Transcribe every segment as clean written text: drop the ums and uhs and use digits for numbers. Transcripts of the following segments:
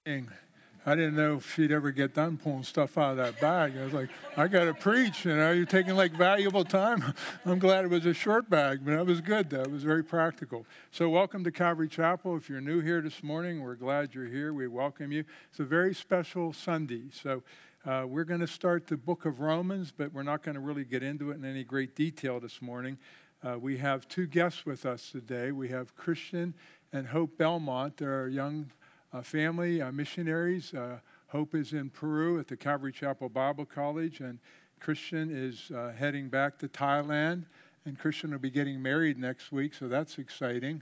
Dang. I didn't know if she'd ever get done pulling stuff out of that bag. I was like, I got to preach, you're taking like valuable time. I'm glad it was a short bag, but that was good, though. It was very practical. So, welcome to Calvary Chapel. If you're new here this morning, we're glad you're here. We welcome you. It's a very special Sunday. So, we're going to start the book of Romans, but we're not going to really get into it in any great detail this morning. We have two guests with us today. We have Christian and Hope Belmont. They're our young family, missionaries. Hope is in Peru at the Calvary Chapel Bible College, and Christian is heading back to Thailand. And Christian will be getting married next week, so that's exciting.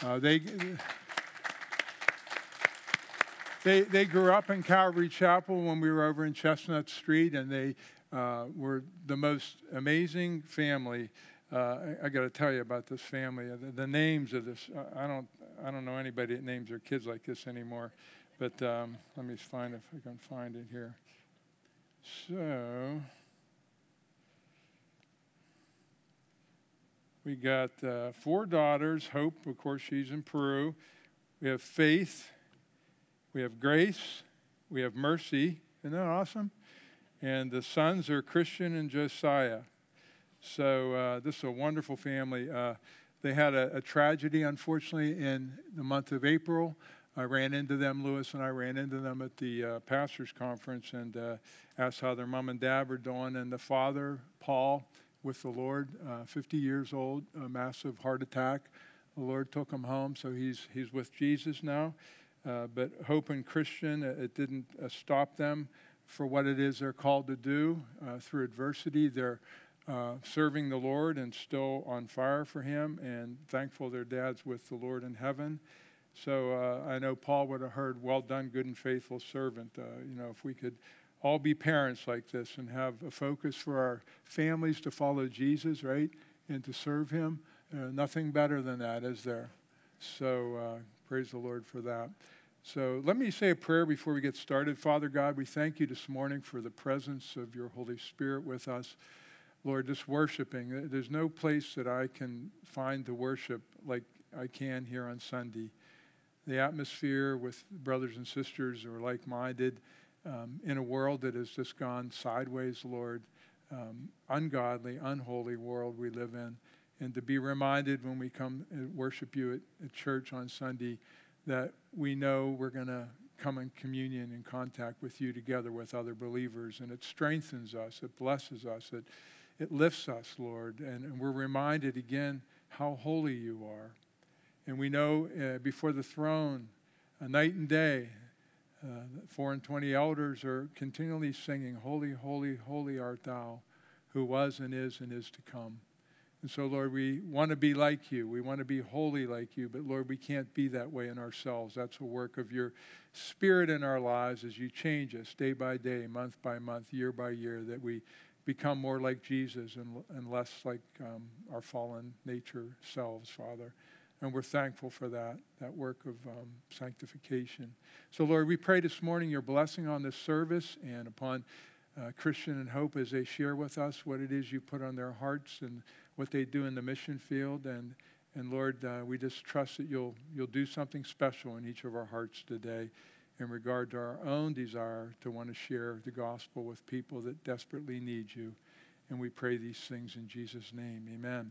They grew up in Calvary Chapel when we were over in Chestnut Street, and they were the most amazing family. I got to tell you about this family. The names of this, I don't know anybody that names their kids like this anymore. But let me find if I can find it here. So we got four daughters. Hope, of course, she's in Peru. We have Faith. We have Grace. We have Mercy. Isn't that awesome? And the sons are Christian and Josiah. So this is a wonderful family. They had a tragedy, unfortunately, in the month of April. I ran into them, Lewis and I ran into them at the pastor's conference and asked how their mom and dad were doing. And the father, Paul, with the Lord, 50 years old, a massive heart attack. The Lord took him home, so he's with Jesus now. But Hope and Christian, it didn't stop them for what it is they're called to do through adversity. They're serving the Lord and still on fire for Him, and thankful their dad's with the Lord in heaven. So I know Paul would have heard, "Well done, good and faithful servant." If we could all be parents like this and have a focus for our families to follow Jesus, right, and to serve Him, nothing better than that, is there? So praise the Lord for that. So let me say a prayer before we get started. Father God, we thank you this morning for the presence of your Holy Spirit with us. Lord, just worshiping. There's no place that I can find to worship like I can here on Sunday. The atmosphere with brothers and sisters who are like-minded in a world that has just gone sideways, Lord, ungodly, unholy world we live in. And to be reminded when we come and worship you at church on Sunday that we know we're going to come in communion and contact with you together with other believers. And it strengthens us. It blesses us. It lifts us, Lord. And we're reminded again how holy you are. And we know before the throne, night and day, 4 and 20 elders are continually singing, "Holy, holy, holy art thou, who was and is to come." And so, Lord, we want to be like you. We want to be holy like you. But, Lord, we can't be that way in ourselves. That's a work of your Spirit in our lives as you change us day by day, month by month, year by year, that we become more like Jesus and less like our fallen nature selves, Father. And we're thankful for that work of sanctification. So, Lord, we pray this morning your blessing on this service and upon Christian and Hope as they share with us what it is you put on their hearts and what they do in the mission field. And Lord, we just trust that you'll do something special in each of our hearts today in regard to our own desire to want to share the gospel with people that desperately need you. And we pray these things in Jesus' name. Amen.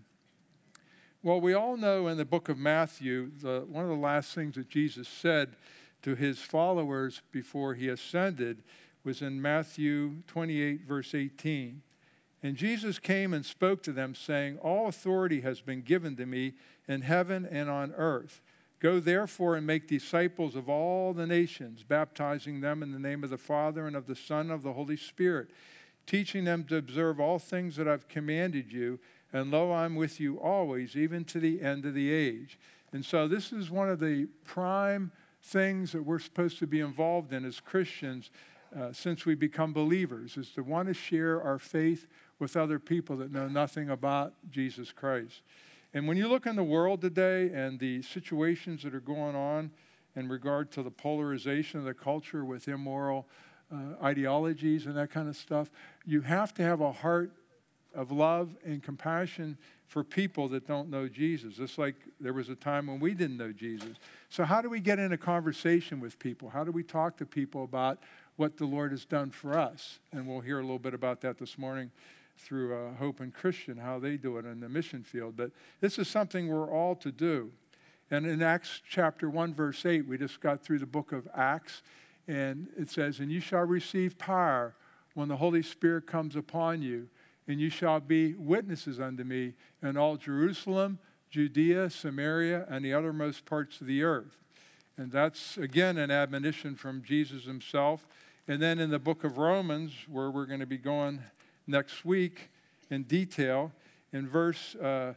Well, we all know in the book of Matthew, one of the last things that Jesus said to his followers before he ascended was in Matthew 28, verse 18. And Jesus came and spoke to them, saying, "All authority has been given to me in heaven and on earth. Go therefore and make disciples of all the nations, baptizing them in the name of the Father and of the Son and of the Holy Spirit, teaching them to observe all things that I've commanded you. And lo, I'm with you always, even to the end of the age." And so this is one of the prime things that we're supposed to be involved in as Christians since we become believers, is to want to share our faith with other people that know nothing about Jesus Christ. And when you look in the world today and the situations that are going on in regard to the polarization of the culture with immoral ideologies and that kind of stuff, you have to have a heart of love and compassion for people that don't know Jesus. Just like there was a time when we didn't know Jesus. So how do we get in a conversation with people? How do we talk to people about what the Lord has done for us? And we'll hear a little bit about that this morning through Hope and Christian, how they do it in the mission field. But this is something we're all to do. And in Acts chapter 1, verse 8, we just got through the book of Acts, and it says, "And you shall receive power when the Holy Spirit comes upon you, and you shall be witnesses unto me in all Jerusalem, Judea, Samaria, and the uttermost parts of the earth." And that's, again, an admonition from Jesus himself. And then in the book of Romans, where we're going to be going next week in detail, in verse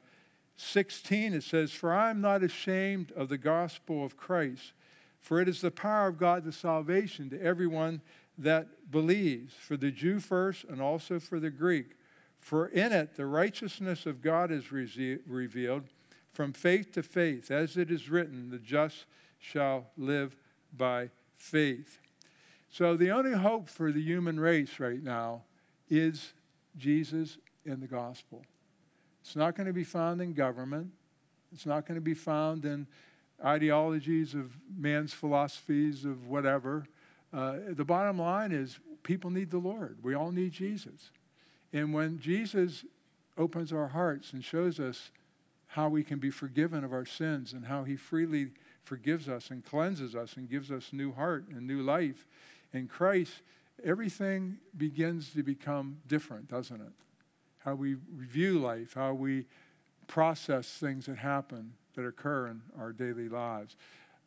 16, it says, "For I am not ashamed of the gospel of Christ, for it is the power of God to salvation to everyone that believes, for the Jew first and also for the Greek. For in it the righteousness of God is revealed from faith to faith, as it is written, the just shall live by faith." So the only hope for the human race right now is Jesus and the gospel. It's not going to be found in government. It's not going to be found in ideologies of man's philosophies of whatever. The bottom line is people need the Lord. We all need Jesus. And when Jesus opens our hearts and shows us how we can be forgiven of our sins and how he freely forgives us and cleanses us and gives us new heart and new life in Christ, everything begins to become different, doesn't it? How we view life, how we process things that happen, that occur in our daily lives.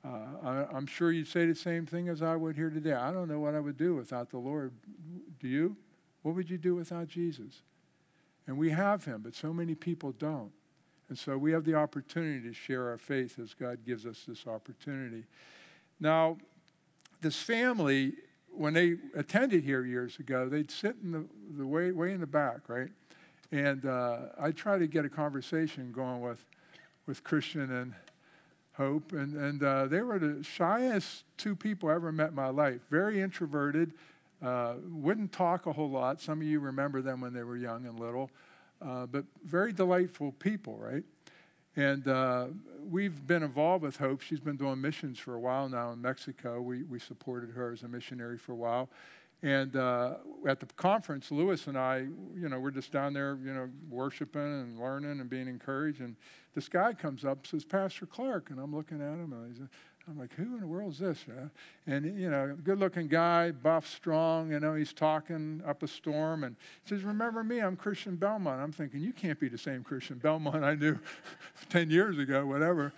I'm sure you'd say the same thing as I would here today. I don't know what I would do without the Lord. Do you? What would you do without Jesus? And we have him, but so many people don't. And so we have the opportunity to share our faith as God gives us this opportunity. Now, this family, when they attended here years ago, they'd sit in the way in the back, right? And I try to get a conversation going with Christian and Hope. And they were the shyest two people I ever met in my life. Very introverted, wouldn't talk a whole lot. Some of you remember them when they were young and little. But very delightful people, right? And we've been involved with Hope. She's been doing missions for a while now in Mexico. We supported her as a missionary for a while. And at the conference, Lewis and I, we're just down there, worshiping and learning and being encouraged. And this guy comes up and says, "Pastor Clark." And I'm looking at him, and I'm like, "Who in the world is this?" And, good-looking guy, buff, strong, he's talking up a storm. And he says, "Remember me, I'm Christian Belmont." I'm thinking, you can't be the same Christian Belmont I knew 10 years ago, whatever.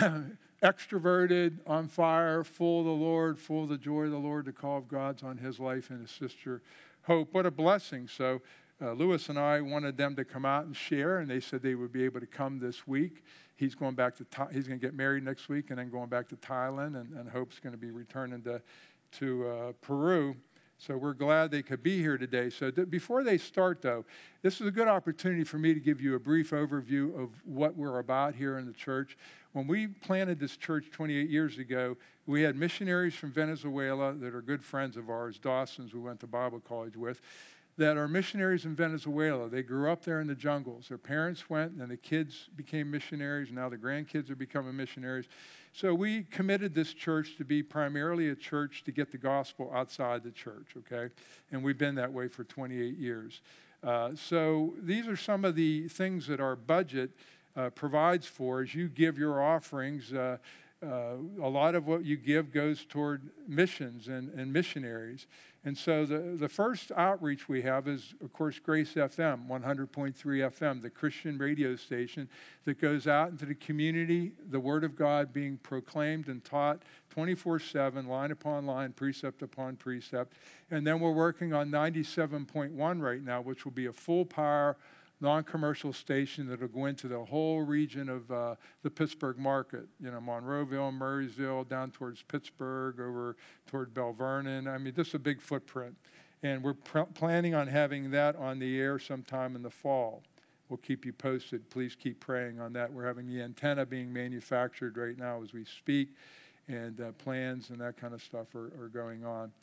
Extroverted, on fire, full of the Lord, full of the joy of the Lord. The call of God's on his life and his sister Hope. What a blessing. So Lewis and I wanted them to come out and share, and they said they would be able to come this week. He's going to get married next week and then going back to Thailand, and Hope's going to be returning to Peru. So we're glad they could be here today. So before they start, though, this is a good opportunity for me to give you a brief overview of what we're about here in the church. When we planted this church 28 years ago, we had missionaries from Venezuela that are good friends of ours, Dawson's, we went to Bible college with, that are missionaries in Venezuela. They grew up there in the jungles. Their parents went, and the kids became missionaries, and now the grandkids are becoming missionaries. So we committed this church to be primarily a church to get the gospel outside the church, okay? And we've been that way for 28 years. So these are some of the things that our budget provides for. As you give your offerings, a lot of what you give goes toward missions and missionaries. And so the first outreach we have is, of course, Grace FM, 100.3 FM, the Christian radio station that goes out into the community, the Word of God being proclaimed and taught 24/7, line upon line, precept upon precept. And then we're working on 97.1 right now, which will be a full power, non-commercial station that will go into the whole region of the Pittsburgh market, Monroeville, Murraysville, down towards Pittsburgh, over toward Bell Vernon. I mean, this is a big footprint. And we're planning on having that on the air sometime in the fall. We'll keep you posted. Please keep praying on that. We're having the antenna being manufactured right now as we speak, and plans and that kind of stuff are going on.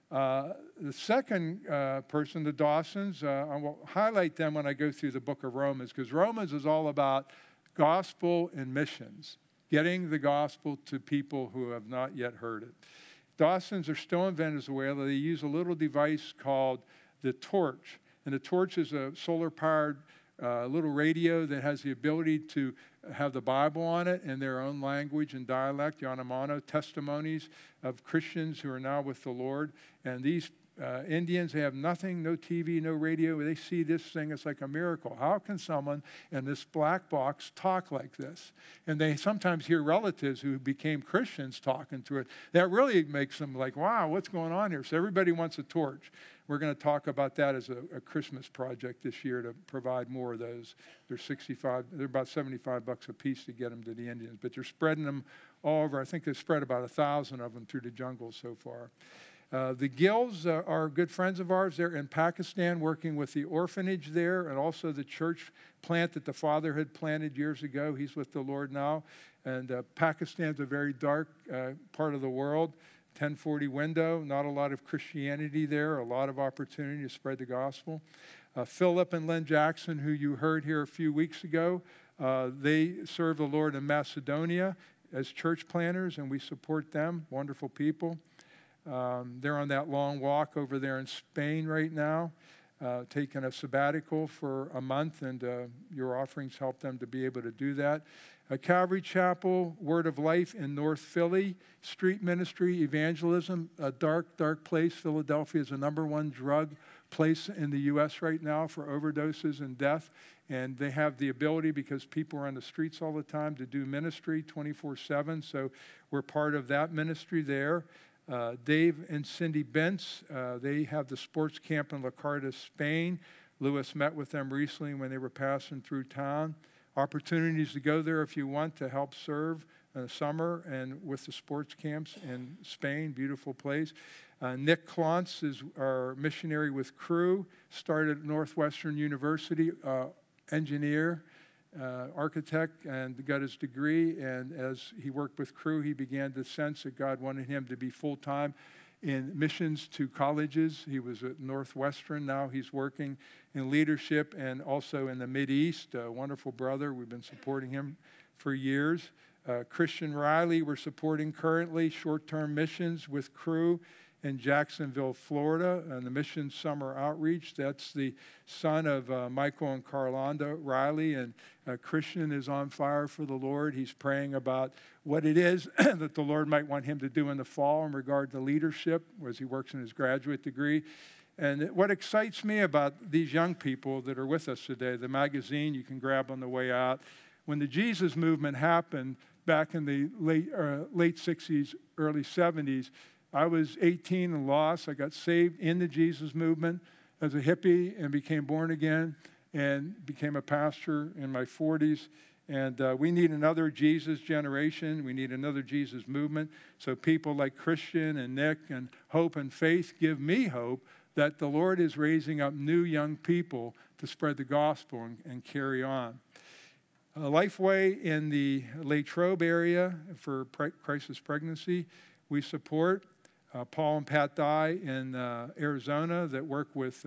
The second person, the Dawsons, I will highlight them when I go through the book of Romans, because Romans is all about gospel and missions, getting the gospel to people who have not yet heard it. Dawsons are still in Venezuela. They use a little device called the torch. And the torch is a solar-powered little radio that has the ability to have the Bible on it in their own language and dialect, Yanomamo, testimonies of Christians who are now with the Lord. And these Indians, they have nothing, no TV, no radio. They see this thing, it's like a miracle. How can someone in this black box talk like this? And they sometimes hear relatives who became Christians talking through it. That really makes them like, wow, what's going on here? So everybody wants a torch. We're going to talk about that as a Christmas project this year to provide more of those. They're about $75 a piece to get them to the Indians, but they're spreading them all over. I think they've spread about 1,000 of them through the jungle so far. The Gills are good friends of ours. They're in Pakistan working with the orphanage there and also the church plant that the father had planted years ago. He's with the Lord now. And Pakistan's a very dark part of the world. 1040 window, not a lot of Christianity there, a lot of opportunity to spread the gospel. Philip and Len Jackson, who you heard here a few weeks ago, they serve the Lord in Macedonia as church planters, and we support them. Wonderful people. They're on that long walk over there in Spain right now, taking a sabbatical for a month, and your offerings help them to be able to do that. Calvary Chapel, Word of Life in North Philly, street ministry, evangelism, a dark, dark place. Philadelphia is the #1 drug place in the U.S. right now for overdoses and death. And they have the ability, because people are on the streets all the time, to do ministry 24/7. So we're part of that ministry there. Dave and Cindy Bentz, they have the sports camp in La Carta, Spain. Lewis met with them recently when they were passing through town. Opportunities to go there if you want to help serve in the summer and with the sports camps in Spain, beautiful place. Nick Klontz is our missionary with Cru, started at Northwestern University, engineer, architect, and got his degree. And as he worked with Cru, he began to sense that God wanted him to be full-time in missions to colleges. He was at Northwestern. Now he's working in leadership and also in the Mideast. A wonderful brother. We've been supporting him for years. Christian Riley, we're supporting currently short-term missions with Cru in Jacksonville, Florida, and the Mission Summer Outreach. That's the son of Michael and Carlonda Riley, and Christian is on fire for the Lord. He's praying about what it is that the Lord might want him to do in the fall in regard to leadership as he works in his graduate degree. And what excites me about these young people that are with us today, the magazine you can grab on the way out, when the Jesus movement happened back in the late 60s, early 70s, I was 18 and lost. I got saved in the Jesus movement as a hippie and became born again and became a pastor in my 40s. And we need another Jesus generation. We need another Jesus movement. So people like Christian and Nick and Hope and Faith give me hope that the Lord is raising up new young people to spread the gospel and carry on. Lifeway in the Latrobe area for crisis pregnancy, we support. Paul and Pat Dye in Arizona that work with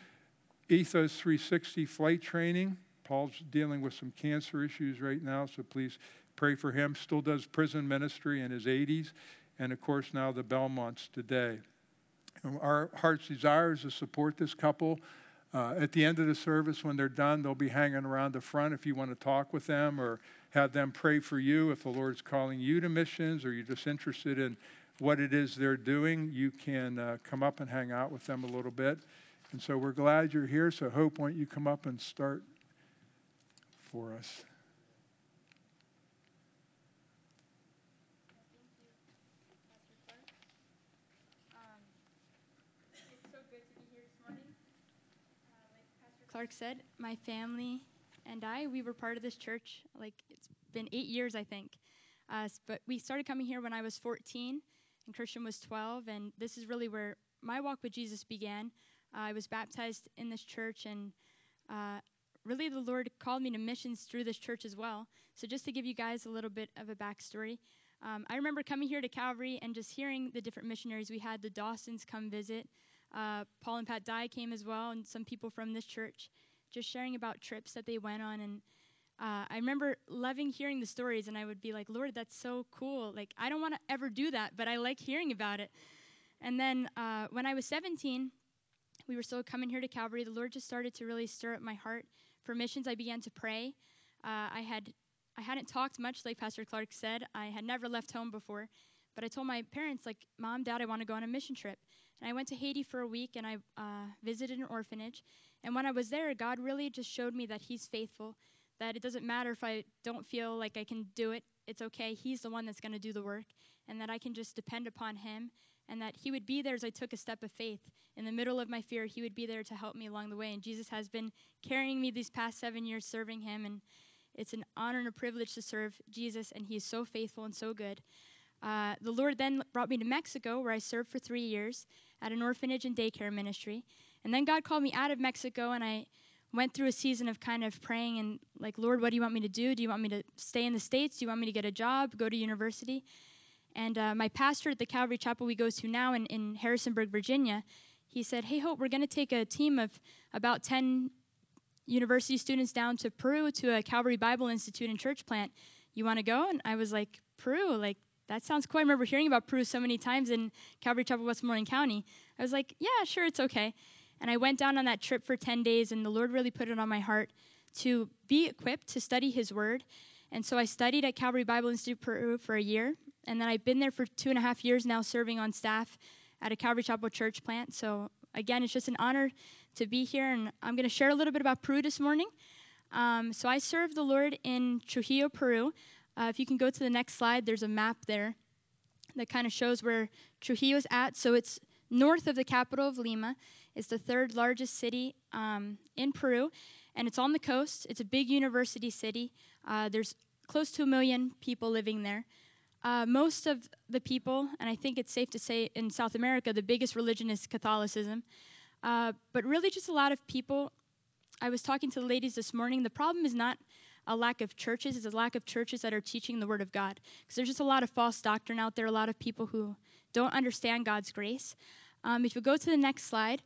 Ethos 360 flight training. Paul's dealing with some cancer issues right now, so please pray for him. Still does prison ministry in his 80s. And, of course, now the Belmonts today. And our heart's desire is to support this couple. At the end of the service, when they're done, they'll be hanging around the front if you want to talk with them or have them pray for you. If the Lord's calling you to missions or you're just interested in what it is they're doing, you can come up and hang out with them a little bit. And so we're glad you're here. So Hope, why don't you come up and start for us? Thank you, Pastor Clark. It's so good to be here this morning. Like Pastor Clark said, my family and we were part of this church. Like, it's been 8 years, I think. But we started coming here when I was 14 and Christian was 12. And this is really where my walk with Jesus began. I was baptized in this church, and really the Lord called me to missions through this church as well. So just to give you guys a little bit of a backstory, I remember coming here to Calvary and just hearing the different missionaries. We had the Dawsons come visit. Paul and Pat Dye came as well, and some people from this church, just sharing about trips that they went on. And I remember loving hearing the stories, and I would be like, Lord, that's so cool. Like, I don't want to ever do that, but I like hearing about it. And then when I was 17, we were still coming here to Calvary. The Lord just started to really stir up my heart for missions. I began to pray. I hadn't talked much, like Pastor Clark said. I had never left home before, but I told my parents, like, Mom, Dad, I want to go on a mission trip. And I went to Haiti for a week, and I visited an orphanage. And when I was there, God really just showed me that He's faithful, that it doesn't matter if I don't feel like I can do it. It's okay. He's the one that's going to do the work, and that I can just depend upon Him, and that He would be there as I took a step of faith. In the middle of my fear, He would be there to help me along the way. And Jesus has been carrying me these past 7 years serving Him, and it's an honor and a privilege to serve Jesus, and He is so faithful and so good. The Lord then brought me to Mexico, where I served for 3 years at an orphanage and daycare ministry. And then God called me out of Mexico, and I went through a season of kind of praying and like, Lord, what do you want me to do? Do you want me to stay in the States? Do you want me to get a job, go to university? And my pastor at the Calvary Chapel we go to now in Harrisonburg, Virginia, he said, hey, Hope, we're going to take a team of about 10 university students down to Peru to a Calvary Bible Institute and church plant. You want to go? And I was like, Peru? Like, that sounds cool. I remember hearing about Peru so many times in Calvary Chapel, Westmoreland County. I was like, yeah, sure, it's okay. And I went down on that trip for 10 days, and the Lord really put it on my heart to be equipped to study His Word. And so I studied at Calvary Bible Institute Peru for a year, and then I've been there for 2.5 years now serving on staff at a Calvary Chapel church plant. So again, it's just an honor to be here, and I'm going to share a little bit about Peru this morning. So I serve the Lord in Trujillo, Peru. If you can go to the next slide, there's a map there that kind of shows where Trujillo's at. So it's north of the capital of Lima. It's the third largest city in Peru, and it's on the coast. It's a big university city. There's close to 1 million people living there. Most of the people, and I think it's safe to say in South America, the biggest religion is Catholicism. But really just a lot of people. I was talking to the ladies this morning. The problem is not a lack of churches, it's a lack of churches that are teaching the Word of God. Because there's just a lot of false doctrine out there, a lot of people who don't understand God's grace. If you go to the next slide.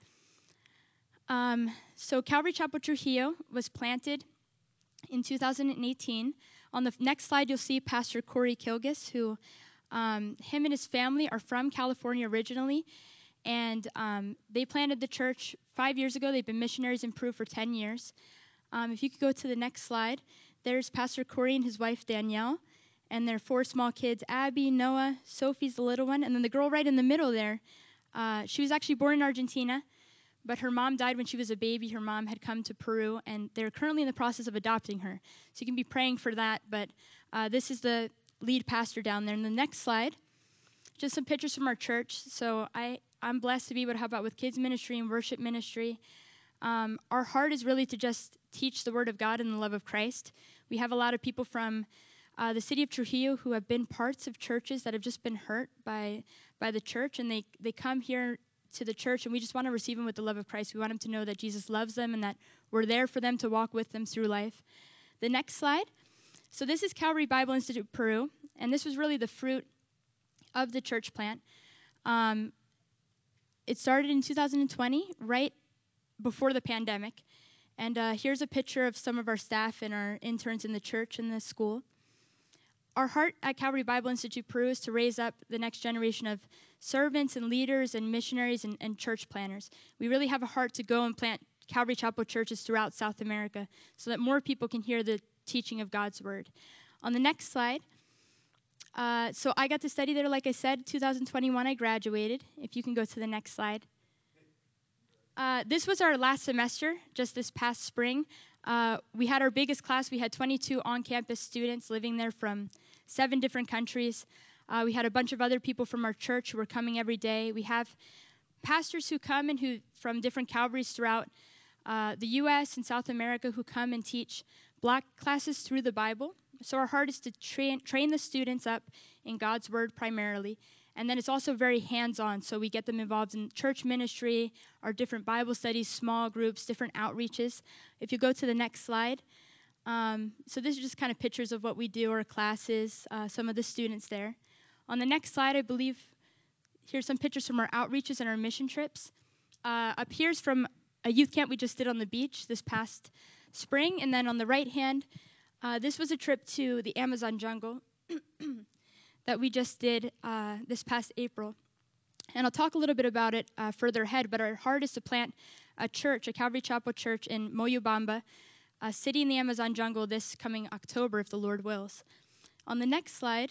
So Calvary Chapel Trujillo was planted in 2018. On the next slide, you'll see Pastor Corey Kilgus, who him and his family are from California originally. And they planted the church 5 years ago. They've been missionaries in Peru for 10 years. If you could go to the next slide, there's Pastor Corey and his wife Danielle, and their 4 small kids, Abby, Noah, Sophie's the little one, and then the girl right in the middle there. She was actually born in Argentina, but her mom died when she was a baby. Her mom had come to Peru, and they're currently in the process of adopting her. So you can be praying for that, but this is the lead pastor down there. In the next slide, just some pictures from our church. So I'm blessed to be able to help out with kids ministry and worship ministry. Our heart is really to just teach the Word of God and the love of Christ. We have a lot of people from the city of Trujillo who have been parts of churches that have just been hurt by the church, and they come here to the church, and we just want to receive them with the love of Christ. We want them to know that Jesus loves them and that we're there for them to walk with them through life. The next slide. So this is Calvary Bible Institute Peru, and this was really the fruit of the church plant. It started in 2020, right before the pandemic. And here's a picture of some of our staff and our interns in the church and the school. Our heart at Calvary Bible Institute Peru is to raise up the next generation of servants and leaders and missionaries and church planners. We really have a heart to go and plant Calvary Chapel churches throughout South America so that more people can hear the teaching of God's Word. On the next slide, so I got to study there, like I said, 2021 I graduated. If you can go to the next slide. This was our last semester, just this past spring. We had our biggest class. We had 22 on-campus students living there from 7 different countries. We had a bunch of other people from our church who were coming every day. We have pastors who come and who from different Calvaries throughout the U.S. and South America who come and teach block classes through the Bible. So our heart is to train the students up in God's Word primarily. And then it's also very hands-on, so we get them involved in church ministry, our different Bible studies, small groups, different outreaches. If you go to the next slide. So this is just kind of pictures of what we do, our classes, some of the students there. On the next slide, I believe, here's some pictures from our outreaches and our mission trips. Up here's from a youth camp we just did on the beach this past spring. And then on the right hand, this was a trip to the Amazon jungle that we just did this past April. And I'll talk a little bit about it further ahead, but our heart is to plant a church, a Calvary Chapel church in Moyobamba, a city in the Amazon jungle this coming October, if the Lord wills. On the next slide,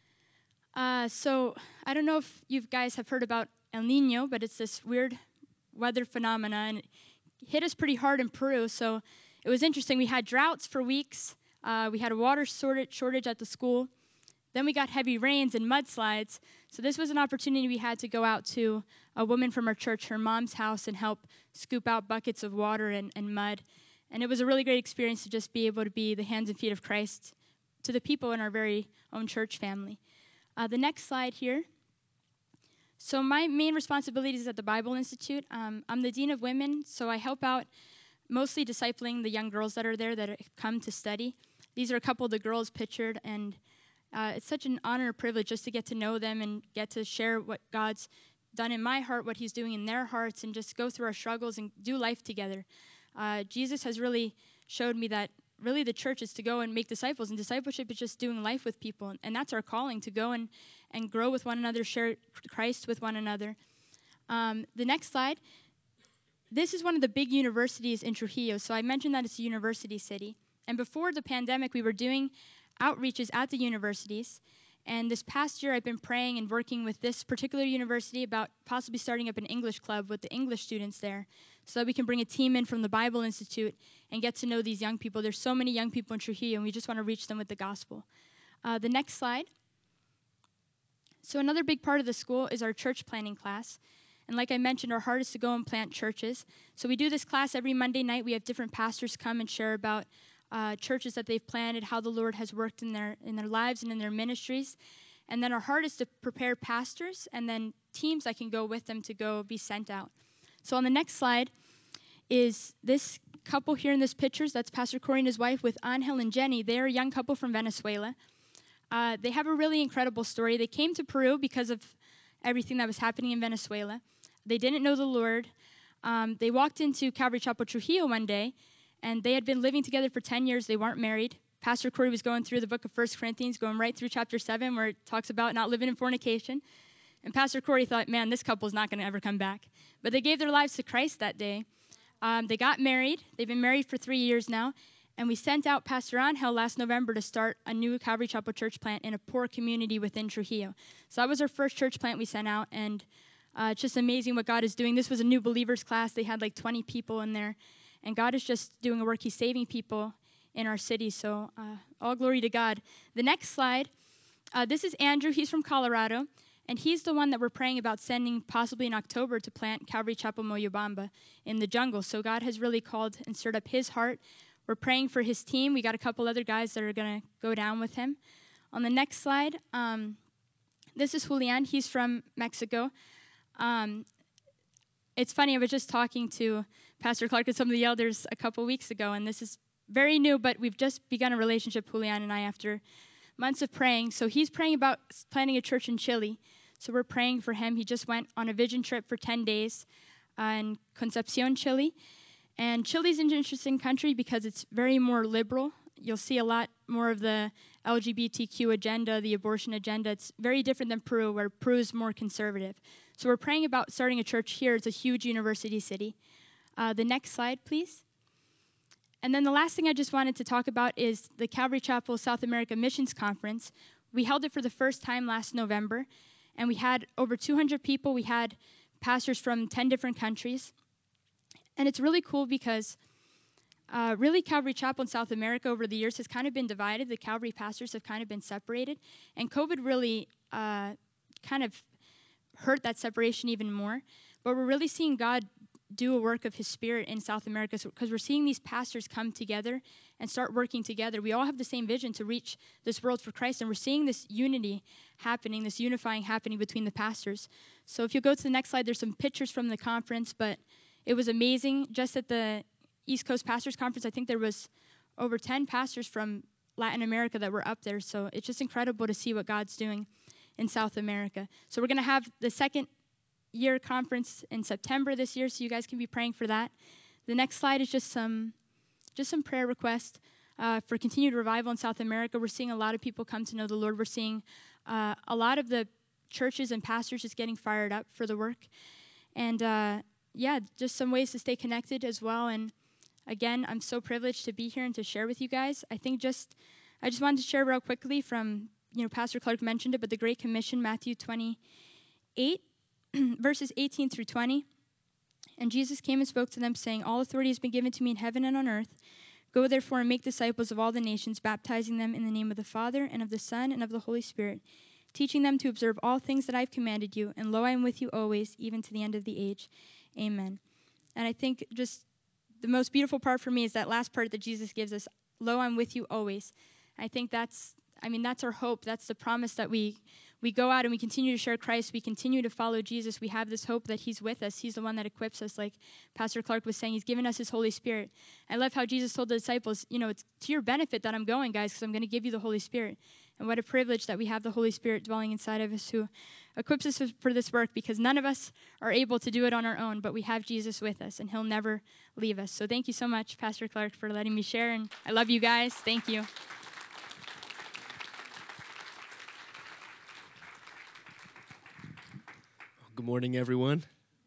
so I don't know if you guys have heard about El Nino, but it's this weird weather phenomena, and it hit us pretty hard in Peru, so it was interesting. We had droughts for weeks. We had a water shortage at the school. Then we got heavy rains and mudslides. So this was an opportunity we had to go out to a woman from our church, her mom's house, and help scoop out buckets of water and mud. And it was a really great experience to just be able to be the hands and feet of Christ to the people in our very own church family. The next slide here. So my main responsibilities is at the Bible Institute. I'm the Dean of Women, so I help out mostly discipling the young girls that are there that come to study. These are a couple of the girls pictured, and it's such an honor and privilege just to get to know them and get to share what God's done in my heart, what he's doing in their hearts, and just go through our struggles and do life together. Jesus has really showed me that really the church is to go and make disciples, and discipleship is just doing life with people, and that's our calling, to go and grow with one another, share Christ with one another. The next slide. This is one of the big universities in Trujillo, so I mentioned that it's a university city. And before the pandemic, we were doing outreaches at the universities. And this past year, I've been praying and working with this particular university about possibly starting up an English club with the English students there so that we can bring a team in from the Bible Institute and get to know these young people. There's so many young people in Trujillo, and we just want to reach them with the gospel. The next slide. So another big part of the school is our church planning class. And like I mentioned, our heart is to go and plant churches. So we do this class every Monday night. We have different pastors come and share about churches that they've planted, how the Lord has worked in their lives and in their ministries. And then our heart is to prepare pastors and then teams that can go with them to go be sent out. So on the next slide is this couple here in this pictures. That's Pastor Corey and his wife with Angel and Jenny. They're a young couple from Venezuela. They have a really incredible story. They came to Peru because of everything that was happening in Venezuela. They didn't know the Lord. They walked into Calvary Chapel Trujillo one day, and they had been living together for 10 years. They weren't married. Pastor Corey was going through the book of 1 Corinthians, going right through chapter 7, where it talks about not living in fornication. And Pastor Corey thought, man, this couple is not going to ever come back. But they gave their lives to Christ that day. They got married. They've been married for 3 years now. And we sent out Pastor Angel last November to start a new Calvary Chapel church plant in a poor community within Trujillo. So that was our first church plant we sent out, and it's just amazing what God is doing. This was a new believers class. They had like 20 people in there, and God is just doing a work. He's saving people in our city, so all glory to God. The next slide, this is Andrew. He's from Colorado, and he's the one that we're praying about sending possibly in October to plant Calvary Chapel Moyobamba in the jungle. So God has really called and stirred up his heart. We're praying for his team. We got a couple other guys that are going to go down with him. On the next slide, this is Julian. He's from Mexico. It's funny, I was just talking to Pastor Clark and some of the elders a couple weeks ago, and this is very new, but we've just begun a relationship, Julian and I, after months of praying. So he's praying about planting a church in Chile. So we're praying for him. He just went on a vision trip for 10 days in Concepcion, Chile. And Chile's an interesting country because it's very more liberal. You'll see a lot more of the LGBTQ agenda, the abortion agenda. It's very different than Peru, where Peru is more conservative. So we're praying about starting a church here. It's a huge university city. The next slide, please. And then the last thing I just wanted to talk about is the Calvary Chapel South America Missions Conference. We held it for the first time last November, and we had over 200 people. We had pastors from 10 different countries. And it's really cool because really Calvary Chapel in South America over the years has kind of been divided. The Calvary pastors have kind of been separated. And COVID really kind of hurt that separation even more. But we're really seeing God do a work of his spirit in South America because we're seeing these pastors come together and start working together. We all have the same vision to reach this world for Christ, and we're seeing this unity happening, this unifying happening between the pastors. So if you go to the next slide, there's some pictures from the conference, but it was amazing. Just at the East Coast Pastors Conference, I think there was over 10 pastors from Latin America that were up there. So it's just incredible to see what God's doing. in South America. So we're going to have the second year conference in September this year, so you guys can be praying for that. The next slide is just some prayer requests for continued revival in South America. We're seeing a lot of people come to know the Lord. We're seeing a lot of the churches and pastors just getting fired up for the work. And just some ways to stay connected as well. And again, I'm so privileged to be here and to share with you guys. I just wanted to share real quickly from, Pastor Clark mentioned it, but the Great Commission, Matthew 28, verses 18 through 20. And Jesus came and spoke to them, saying, "All authority has been given to me in heaven and on earth. Go therefore and make disciples of all the nations, baptizing them in the name of the Father and of the Son and of the Holy Spirit, teaching them to observe all things that I have commanded you. And lo, I am with you always, even to the end of the age. Amen." And I think just the most beautiful part for me is that last part that Jesus gives us, "Lo, I'm with you always." I think that's our hope. That's the promise that we go out and we continue to share Christ. We continue to follow Jesus. We have this hope that he's with us. He's the one that equips us. Like Pastor Clark was saying, he's given us his Holy Spirit. I love how Jesus told the disciples, it's to your benefit that I'm going, guys, because I'm going to give you the Holy Spirit. And what a privilege that we have the Holy Spirit dwelling inside of us who equips us for this work, because none of us are able to do it on our own, but we have Jesus with us, and he'll never leave us. So thank you so much, Pastor Clark, for letting me share, and I love you guys. Thank you. Good morning, everyone.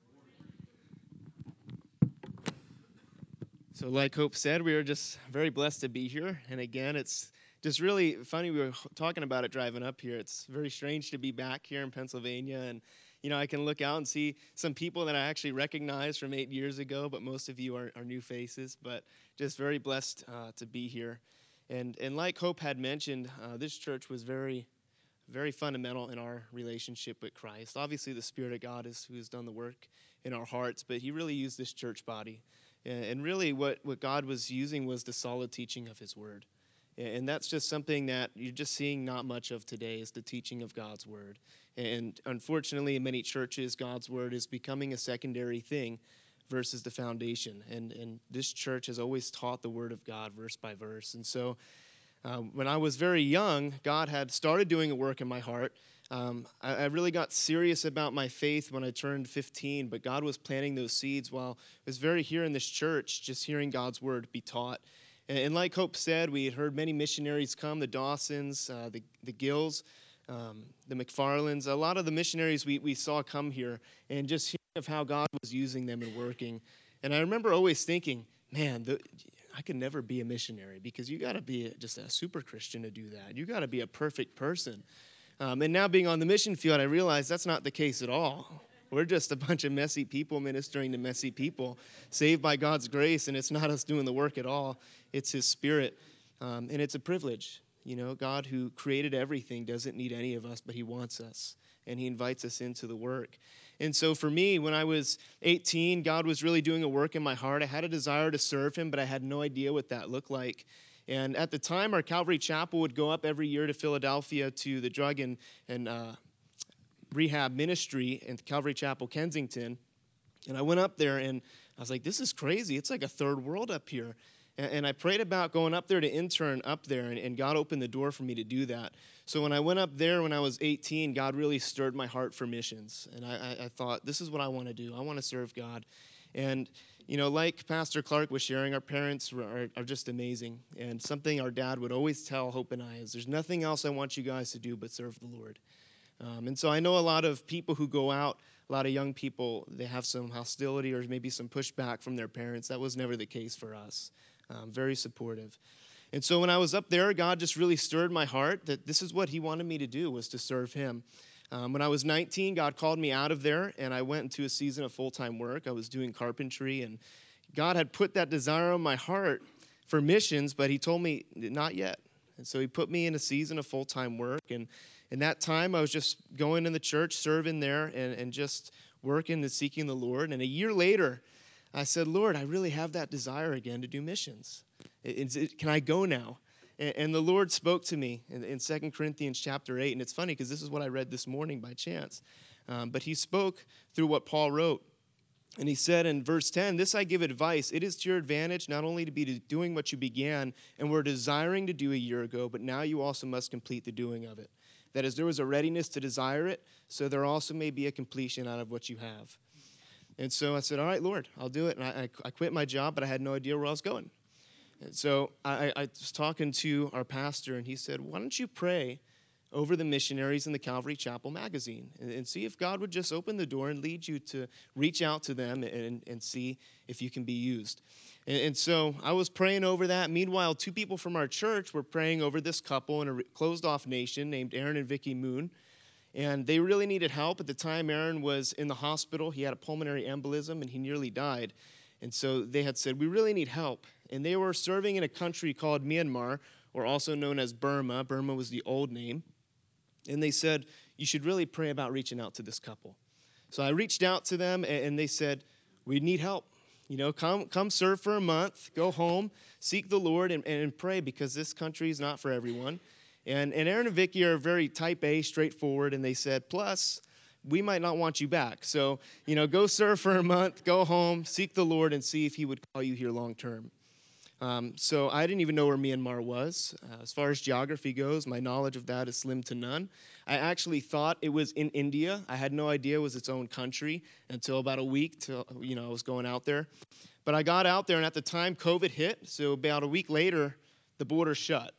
So like Hope said, we are just very blessed to be here. And again, it's just really funny. We were talking about it driving up here. It's very strange to be back here in Pennsylvania. And, I can look out and see some people that I actually recognized from 8 years ago, but most of you are new faces. But just very blessed to be here. And like Hope had mentioned, this church was very fundamental in our relationship with Christ. Obviously, the Spirit of God is who has done the work in our hearts, but he really used this church body. And really what God was using was the solid teaching of his word. And that's just something that you're just seeing not much of today, is the teaching of God's word. And unfortunately, in many churches, God's word is becoming a secondary thing versus the foundation. And this church has always taught the word of God verse by verse. And so when I was very young, God had started doing a work in my heart. I really got serious about my faith when I turned 15, but God was planting those seeds while I was very here in this church, just hearing God's word be taught. And like Hope said, we had heard many missionaries come, the Dawsons, the Gills, the McFarlands, a lot of the missionaries we saw come here, and just hearing of how God was using them and working. And I remember always thinking, man, I could never be a missionary, because you got to be just a super Christian to do that. You got to be a perfect person. And now being on the mission field, I realize that's not the case at all. We're just a bunch of messy people ministering to messy people, saved by God's grace, and it's not us doing the work at all. It's his Spirit, and it's a privilege. God, who created everything, doesn't need any of us, but he wants us, and he invites us into the work. And so for me, when I was 18, God was really doing a work in my heart. I had a desire to serve him, but I had no idea what that looked like. And at the time, our Calvary Chapel would go up every year to Philadelphia to the drug and rehab ministry in Calvary Chapel, Kensington. And I went up there, and I was like, this is crazy. It's like a third world up here. And I prayed about going up there to intern up there, and God opened the door for me to do that. So when I went up there when I was 18, God really stirred my heart for missions. And I thought, this is what I want to do. I want to serve God. And, like Pastor Clark was sharing, our parents are just amazing. And something our dad would always tell Hope and I is, there's nothing else I want you guys to do but serve the Lord. And so I know a lot of people who go out, a lot of young people, they have some hostility or maybe some pushback from their parents. That was never the case for us. Very supportive. And so when I was up there, God just really stirred my heart that this is what he wanted me to do, was to serve him. When I was 19, God called me out of there, and I went into a season of full-time work. I was doing carpentry, and God had put that desire on my heart for missions, but he told me, not yet. And so he put me in a season of full-time work, and in that time, I was just going in the church, serving there, and just working and seeking the Lord. And a year later, I said, Lord, I really have that desire again to do missions. Can I go now? And the Lord spoke to me in 2 Corinthians chapter 8. And it's funny because this is what I read this morning by chance. But he spoke through what Paul wrote. And he said in verse 10, "This I give advice. It is to your advantage not only to be doing what you began and were desiring to do a year ago, but now you also must complete the doing of it. That is, there was a readiness to desire it, so there also may be a completion out of what you have." And so I said, "All right, Lord, I'll do it." And I quit my job, but I had no idea where I was going. And so I was talking to our pastor, and he said, "Why don't you pray over the missionaries in the Calvary Chapel magazine and see if God would just open the door and lead you to reach out to them and see if you can be used." And so I was praying over that. Meanwhile, two people from our church were praying over this couple in a closed off nation named Aaron and Vicky Moon. And they really needed help. At the time, Aaron was in the hospital. He had a pulmonary embolism and he nearly died. And so they had said, "We really need help." And they were serving in a country called Myanmar, or also known as Burma. Burma was the old name. And they said, "You should really pray about reaching out to this couple." So I reached out to them, and they said, "We need help. Come serve for a month, go home, seek the Lord, and pray, because this country is not for everyone." And Aaron and Vicky are very type A, straightforward, and they said, "Plus, we might not want you back. So, go serve for a month, go home, seek the Lord, and see if He would call you here long term." So I didn't even know where Myanmar was. As far as geography goes, my knowledge of that is slim to none. I actually thought it was in India. I had no idea it was its own country until about a week till I was going out there. But I got out there, and at the time COVID hit, so about a week later, the border shut.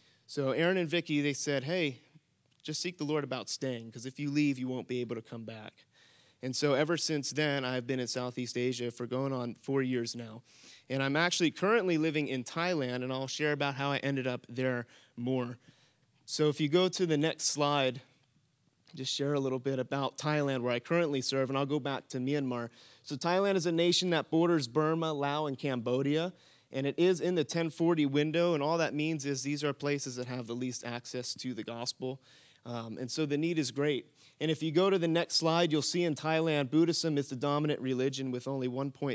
So Aaron and Vicky, they said, "Hey, just seek the Lord about staying, because if you leave, you won't be able to come back." And so ever since then, I've been in Southeast Asia for going on 4 years now. And I'm actually currently living in Thailand, and I'll share about how I ended up there more. So if you go to the next slide, just share a little bit about Thailand, where I currently serve, and I'll go back to Myanmar. So Thailand is a nation that borders Burma, Laos, and Cambodia, and it is in the 1040 window, and all that means is these are places that have the least access to the gospel. And so the need is great. And if you go to the next slide, you'll see in Thailand, Buddhism is the dominant religion with only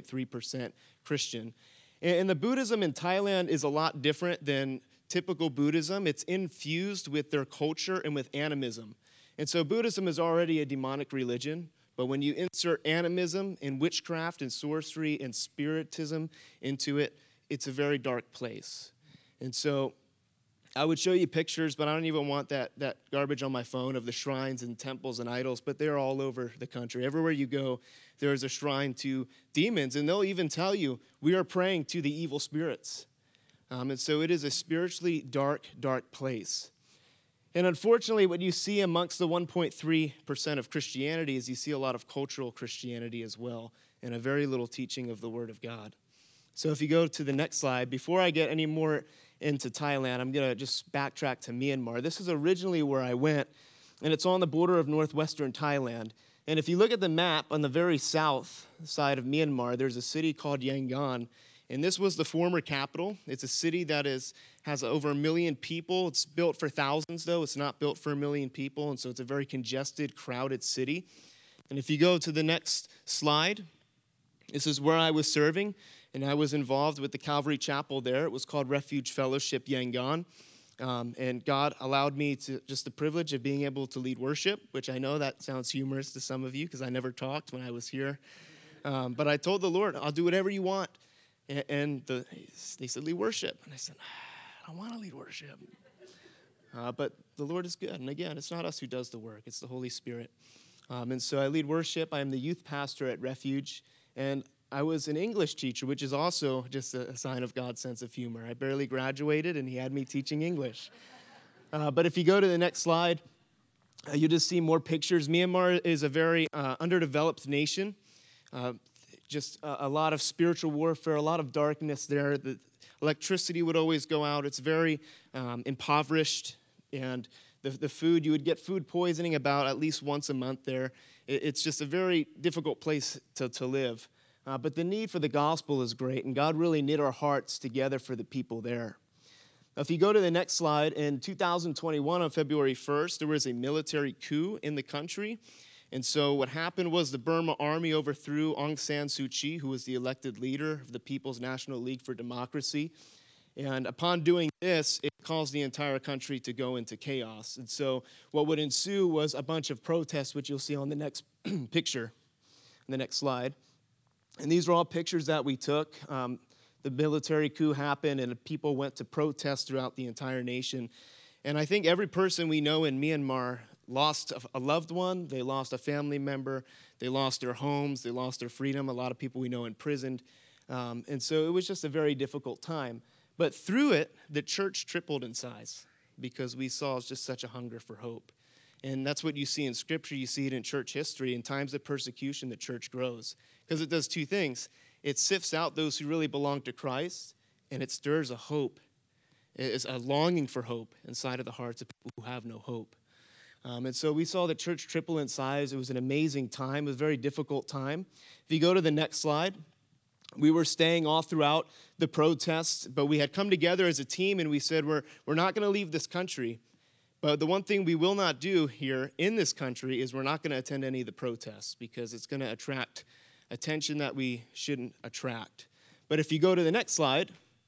1.3% Christian. And the Buddhism in Thailand is a lot different than typical Buddhism. It's infused with their culture and with animism. And so Buddhism is already a demonic religion, but when you insert animism and witchcraft and sorcery and spiritism into it, it's a very dark place. And so I would show you pictures, but I don't even want that garbage on my phone of the shrines and temples and idols, but they're all over the country. Everywhere you go, there is a shrine to demons, and they'll even tell you, "We are praying to the evil spirits." And so it is a spiritually dark, dark place. And unfortunately, what you see amongst the 1.3% of Christianity is you see a lot of cultural Christianity as well, and a very little teaching of the Word of God. So if you go to the next slide, before I get any more into Thailand, I'm going to just backtrack to Myanmar. This is originally where I went, and it's on the border of northwestern Thailand. And if you look at the map on the very south side of Myanmar, there's a city called Yangon, and this was the former capital. It's a city that has over 1 million people. It's built for thousands, though. It's not built for 1 million people, and so it's a very congested, crowded city. And if you go to the next slide, this is where I was serving, and I was involved with the Calvary Chapel there. It was called Refuge Fellowship Yangon. And God allowed me just the privilege of being able to lead worship, which I know that sounds humorous to some of you because I never talked when I was here. But I told the Lord, "I'll do whatever you want." And they said, "Lead worship." And I said, "I don't want to lead worship." But the Lord is good. And again, it's not us who does the work, it's the Holy Spirit. And so I lead worship. I am the youth pastor at Refuge. And I was an English teacher, which is also just a sign of God's sense of humor. I barely graduated, and He had me teaching English. But if you go to the next slide, you just see more pictures. Myanmar is a very underdeveloped nation. Just a lot of spiritual warfare, a lot of darkness there. The electricity would always go out. It's very impoverished, and the food, you would get food poisoning about at least once a month there. It's just a very difficult place to live. But the need for the gospel is great, and God really knit our hearts together for the people there. Now, if you go to the next slide, in 2021, on February 1st, there was a military coup in the country. And so what happened was the Burma army overthrew Aung San Suu Kyi, who was the elected leader of the People's National League for Democracy. And upon doing this, it caused the entire country to go into chaos. And so what would ensue was a bunch of protests, which you'll see on the next picture, the next slide. And these are all pictures that we took. The military coup happened, and people went to protest throughout the entire nation. And I think every person we know in Myanmar lost a loved one, they lost a family member, they lost their homes, they lost their freedom. A lot of people we know imprisoned. And so it was just a very difficult time. But through it, the church tripled in size because we saw just such a hunger for hope. And that's what you see in Scripture. You see it in church history. In times of persecution, the church grows because it does two things. It sifts out those who really belong to Christ, and it stirs a hope. It's a longing for hope inside of the hearts of people who have no hope. And so we saw the church triple in size. It was an amazing time. It was a very difficult time. If you go to the next slide, we were staying all throughout the protests, but we had come together as a team and we said, we're not going to leave this country. But the one thing we will not do here in this country is we're not going to attend any of the protests because it's going to attract attention that we shouldn't attract. But if you go to the next slide,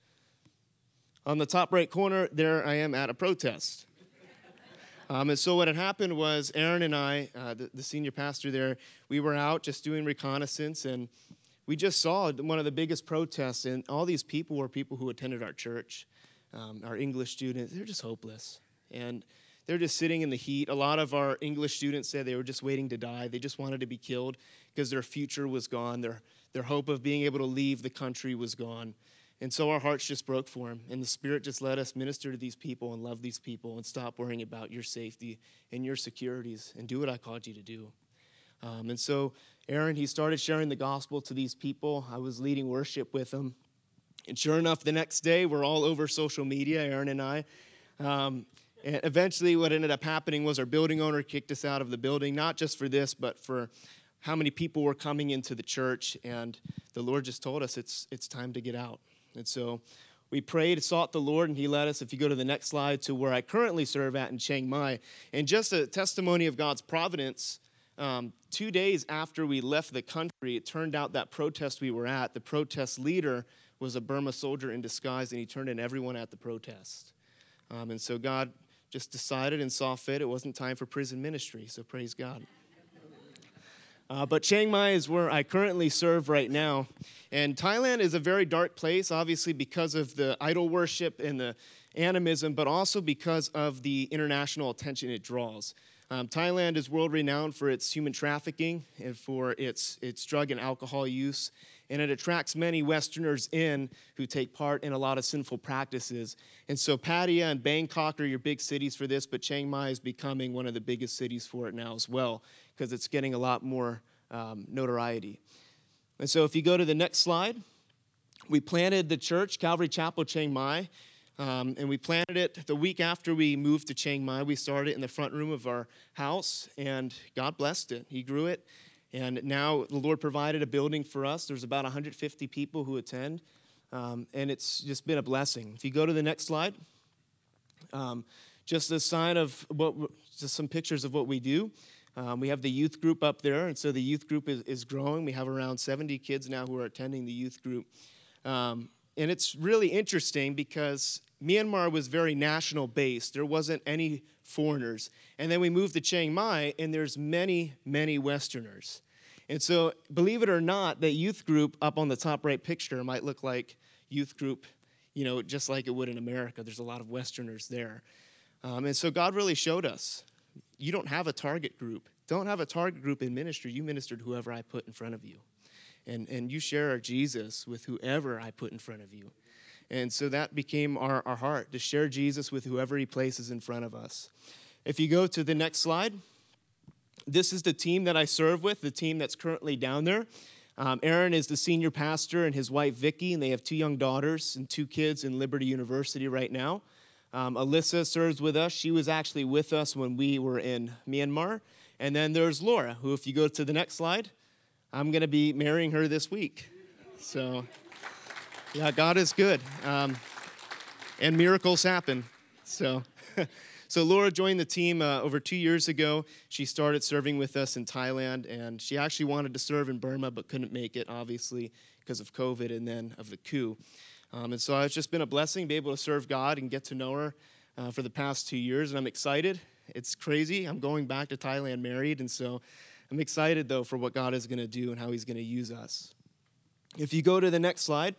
on the top right corner, there I am at a protest. And so what had happened was Aaron and I, the senior pastor there, we were out just doing reconnaissance, and we just saw one of the biggest protests, and all these people were people who attended our church, our English students. They're just hopeless, and they're just sitting in the heat. A lot of our English students said they were just waiting to die. They just wanted to be killed because their future was gone. Their hope of being able to leave the country was gone. And so our hearts just broke for him, and the Spirit just let us minister to these people and love these people and stop worrying about your safety and your securities and do what I called you to do. And so Aaron, he started sharing the gospel to these people. I was leading worship with him. And sure enough, the next day, we're all over social media, Aaron and I. And eventually, what ended up happening was our building owner kicked us out of the building, not just for this, but for how many people were coming into the church. And the Lord just told us it's time to get out. And so we prayed, sought the Lord, and he led us, if you go to the next slide, to where I currently serve at in Chiang Mai. And just a testimony of God's providence, 2 days after we left the country, it turned out that protest we were at, the protest leader was a Burma soldier in disguise, and he turned in everyone at the protest. And so God just decided and saw fit it wasn't time for prison ministry, so praise God. But Chiang Mai is where I currently serve right now. And Thailand is a very dark place, obviously because of the idol worship and the animism, but also because of the international attention it draws. Thailand is world renowned for its human trafficking and for its drug and alcohol use. And it attracts many Westerners in who take part in a lot of sinful practices. And so Pattaya and Bangkok are your big cities for this, but Chiang Mai is becoming one of the biggest cities for it now as well, because it's getting a lot more notoriety. And so if you go to the next slide, we planted the church, Calvary Chapel, Chiang Mai, and we planted it the week after we moved to Chiang Mai. We started it in the front room of our house, and God blessed it. He grew it, and now the Lord provided a building for us. There's about 150 people who attend, and it's just been a blessing. If you go to the next slide, just a sign of just some pictures of what we do. We have the youth group up there, and so the youth group is growing. We have around 70 kids now who are attending the youth group. And it's really interesting because Myanmar was very national based. There wasn't any foreigners. And then we moved to Chiang Mai, and there's many, many Westerners. And so, believe it or not, that youth group up on the top right picture might look like youth group, just like it would in America. There's a lot of Westerners there. And so God really showed us, you don't have a target group. Don't have a target group in ministry. You minister to whoever I put in front of you. And you share our Jesus with whoever I put in front of you. And so that became our heart, to share Jesus with whoever he places in front of us. If you go to the next slide, this is the team that I serve with, the team that's currently down there. Aaron is the senior pastor and his wife, Vicky, and they have 2 young daughters and 2 kids in Liberty University right now. Alyssa serves with us. She was actually with us when we were in Myanmar. And then there's Laura, who, if you go to the next slide, I'm going to be marrying her this week. So, yeah, God is good. And miracles happen. So Laura joined the team over 2 years ago. She started serving with us in Thailand, and she actually wanted to serve in Burma but couldn't make it, obviously, because of COVID and then of the coup. And so it's just been a blessing to be able to serve God and get to know her for the past 2 years, and I'm excited. It's crazy. I'm going back to Thailand married, and so I'm excited, though, for what God is going to do and how he's going to use us. If you go to the next slide,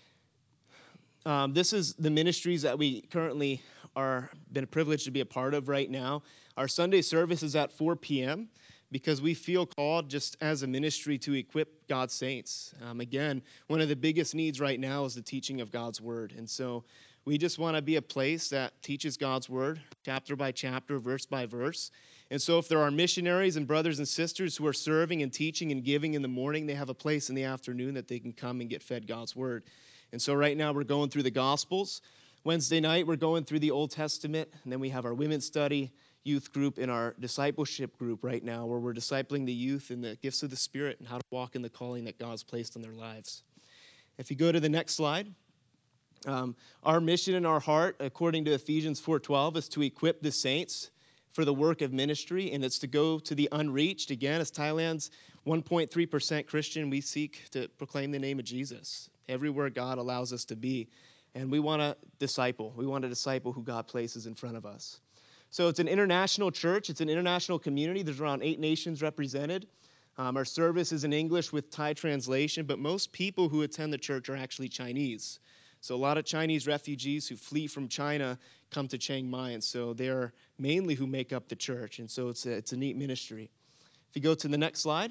this is the ministries that we currently are been privileged to be a part of right now. Our Sunday service is at 4 p.m. because we feel called just as a ministry to equip God's saints. Again, one of the biggest needs right now is the teaching of God's word. And so we just want to be a place that teaches God's word chapter by chapter, verse by verse. And so if there are missionaries and brothers and sisters who are serving and teaching and giving in the morning, they have a place in the afternoon that they can come and get fed God's word. And so right now we're going through the Gospels. Wednesday night we're going through the Old Testament, and then we have our women's study youth group and our discipleship group right now where we're discipling the youth in the gifts of the Spirit and how to walk in the calling that God's placed on their lives. If you go to the next slide, our mission in our heart, according to Ephesians 4:12, is to equip the saints for the work of ministry, and it's to go to the unreached. Again, as Thailand's 1.3% Christian, we seek to proclaim the name of Jesus everywhere God allows us to be. And we want to disciple. We want to disciple who God places in front of us. So it's an international church. It's an international community. There's around 8 nations represented. Our service is in English with Thai translation, but most people who attend the church are actually Chinese. So a lot of Chinese refugees who flee from China come to Chiang Mai, and so they're mainly who make up the church. And so it's a neat ministry. If you go to the next slide,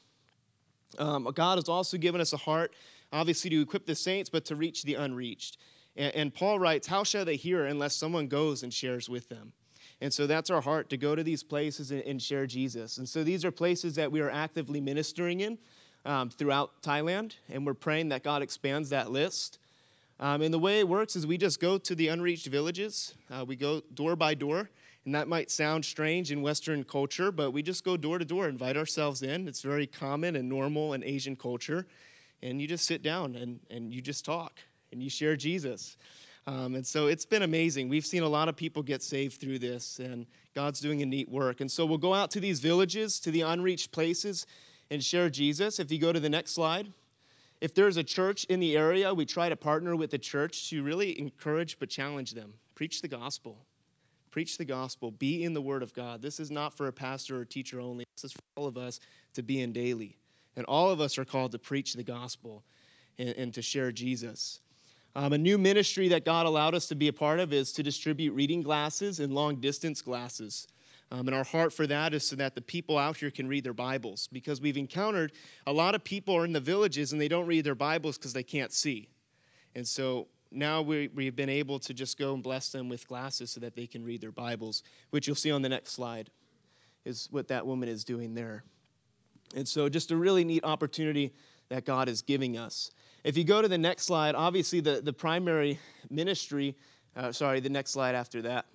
God has also given us a heart, obviously, to equip the saints, but to reach the unreached. And Paul writes, how shall they hear unless someone goes and shares with them? And so that's our heart, to go to these places and share Jesus. And so these are places that we are actively ministering in throughout Thailand, and we're praying that God expands that list. And the way it works is we just go to the unreached villages. We go door by door. And that might sound strange in Western culture, but we just go door to door, invite ourselves in. It's very common and normal in Asian culture. And you just sit down and you just talk and you share Jesus. And so it's been amazing. We've seen a lot of people get saved through this, and God's doing a neat work. And so we'll go out to these villages, to the unreached places, and share Jesus. If you go to the next slide. If there's a church in the area, we try to partner with the church to really encourage but challenge them. Preach the gospel. Preach the gospel. Be in the Word of God. This is not for a pastor or teacher only. This is for all of us to be in daily. And all of us are called to preach the gospel and to share Jesus. A new ministry that God allowed us to be a part of is to distribute reading glasses and long-distance glasses. And our heart for that is so that the people out here can read their Bibles, because we've encountered a lot of people are in the villages and they don't read their Bibles because they can't see. And so now we've been able to just go and bless them with glasses so that they can read their Bibles, which you'll see on the next slide is what that woman is doing there. And so just a really neat opportunity that God is giving us. If you go to the next slide, obviously the primary ministry, the next slide after that,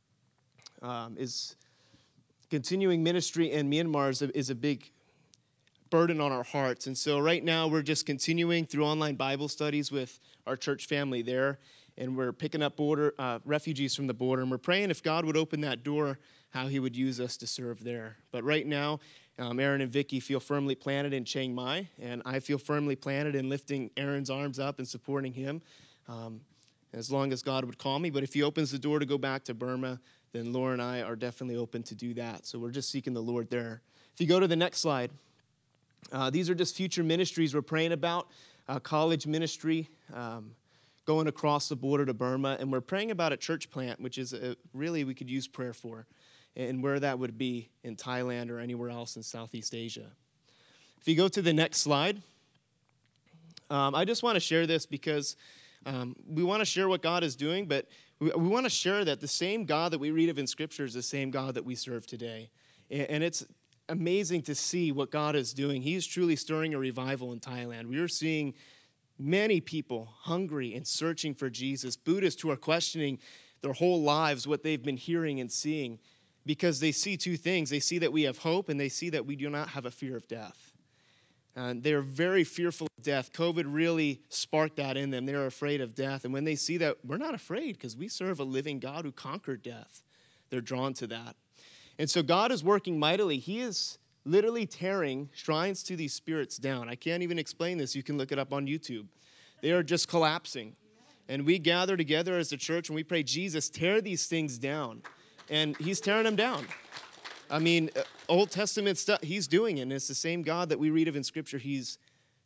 is continuing ministry in Myanmar is a big burden on our hearts. And so right now we're just continuing through online Bible studies with our church family there. And we're picking up refugees from the border. And we're praying if God would open that door, how he would use us to serve there. But right now, Aaron and Vicky feel firmly planted in Chiang Mai. And I feel firmly planted in lifting Aaron's arms up and supporting him as long as God would call me. But if he opens the door to go back to Burma, then Laura and I are definitely open to do that. So we're just seeking the Lord there. If you go to the next slide, these are just future ministries we're praying about. College ministry, going across the border to Burma. And we're praying about a church plant, which is really we could use prayer for, and where that would be in Thailand or anywhere else in Southeast Asia. If you go to the next slide, I just want to share this because we want to share what God is doing, but we want to share that the same God that we read of in Scripture is the same God that we serve today. And it's amazing to see what God is doing. He's truly stirring a revival in Thailand. We are seeing many people hungry and searching for Jesus, Buddhists who are questioning their whole lives what they've been hearing and seeing, because they see two things. They see that we have hope, and they see that we do not have a fear of death. They're very fearful of death. COVID really sparked that in them. They're afraid of death. And when they see that, we're not afraid because we serve a living God who conquered death. They're drawn to that. And so God is working mightily. He is literally tearing shrines to these spirits down. I can't even explain this. You can look it up on YouTube. They are just collapsing. And we gather together as a church and we pray, Jesus, tear these things down. And he's tearing them down. I mean, Old Testament stuff, he's doing it. And it's the same God that we read of in Scripture he's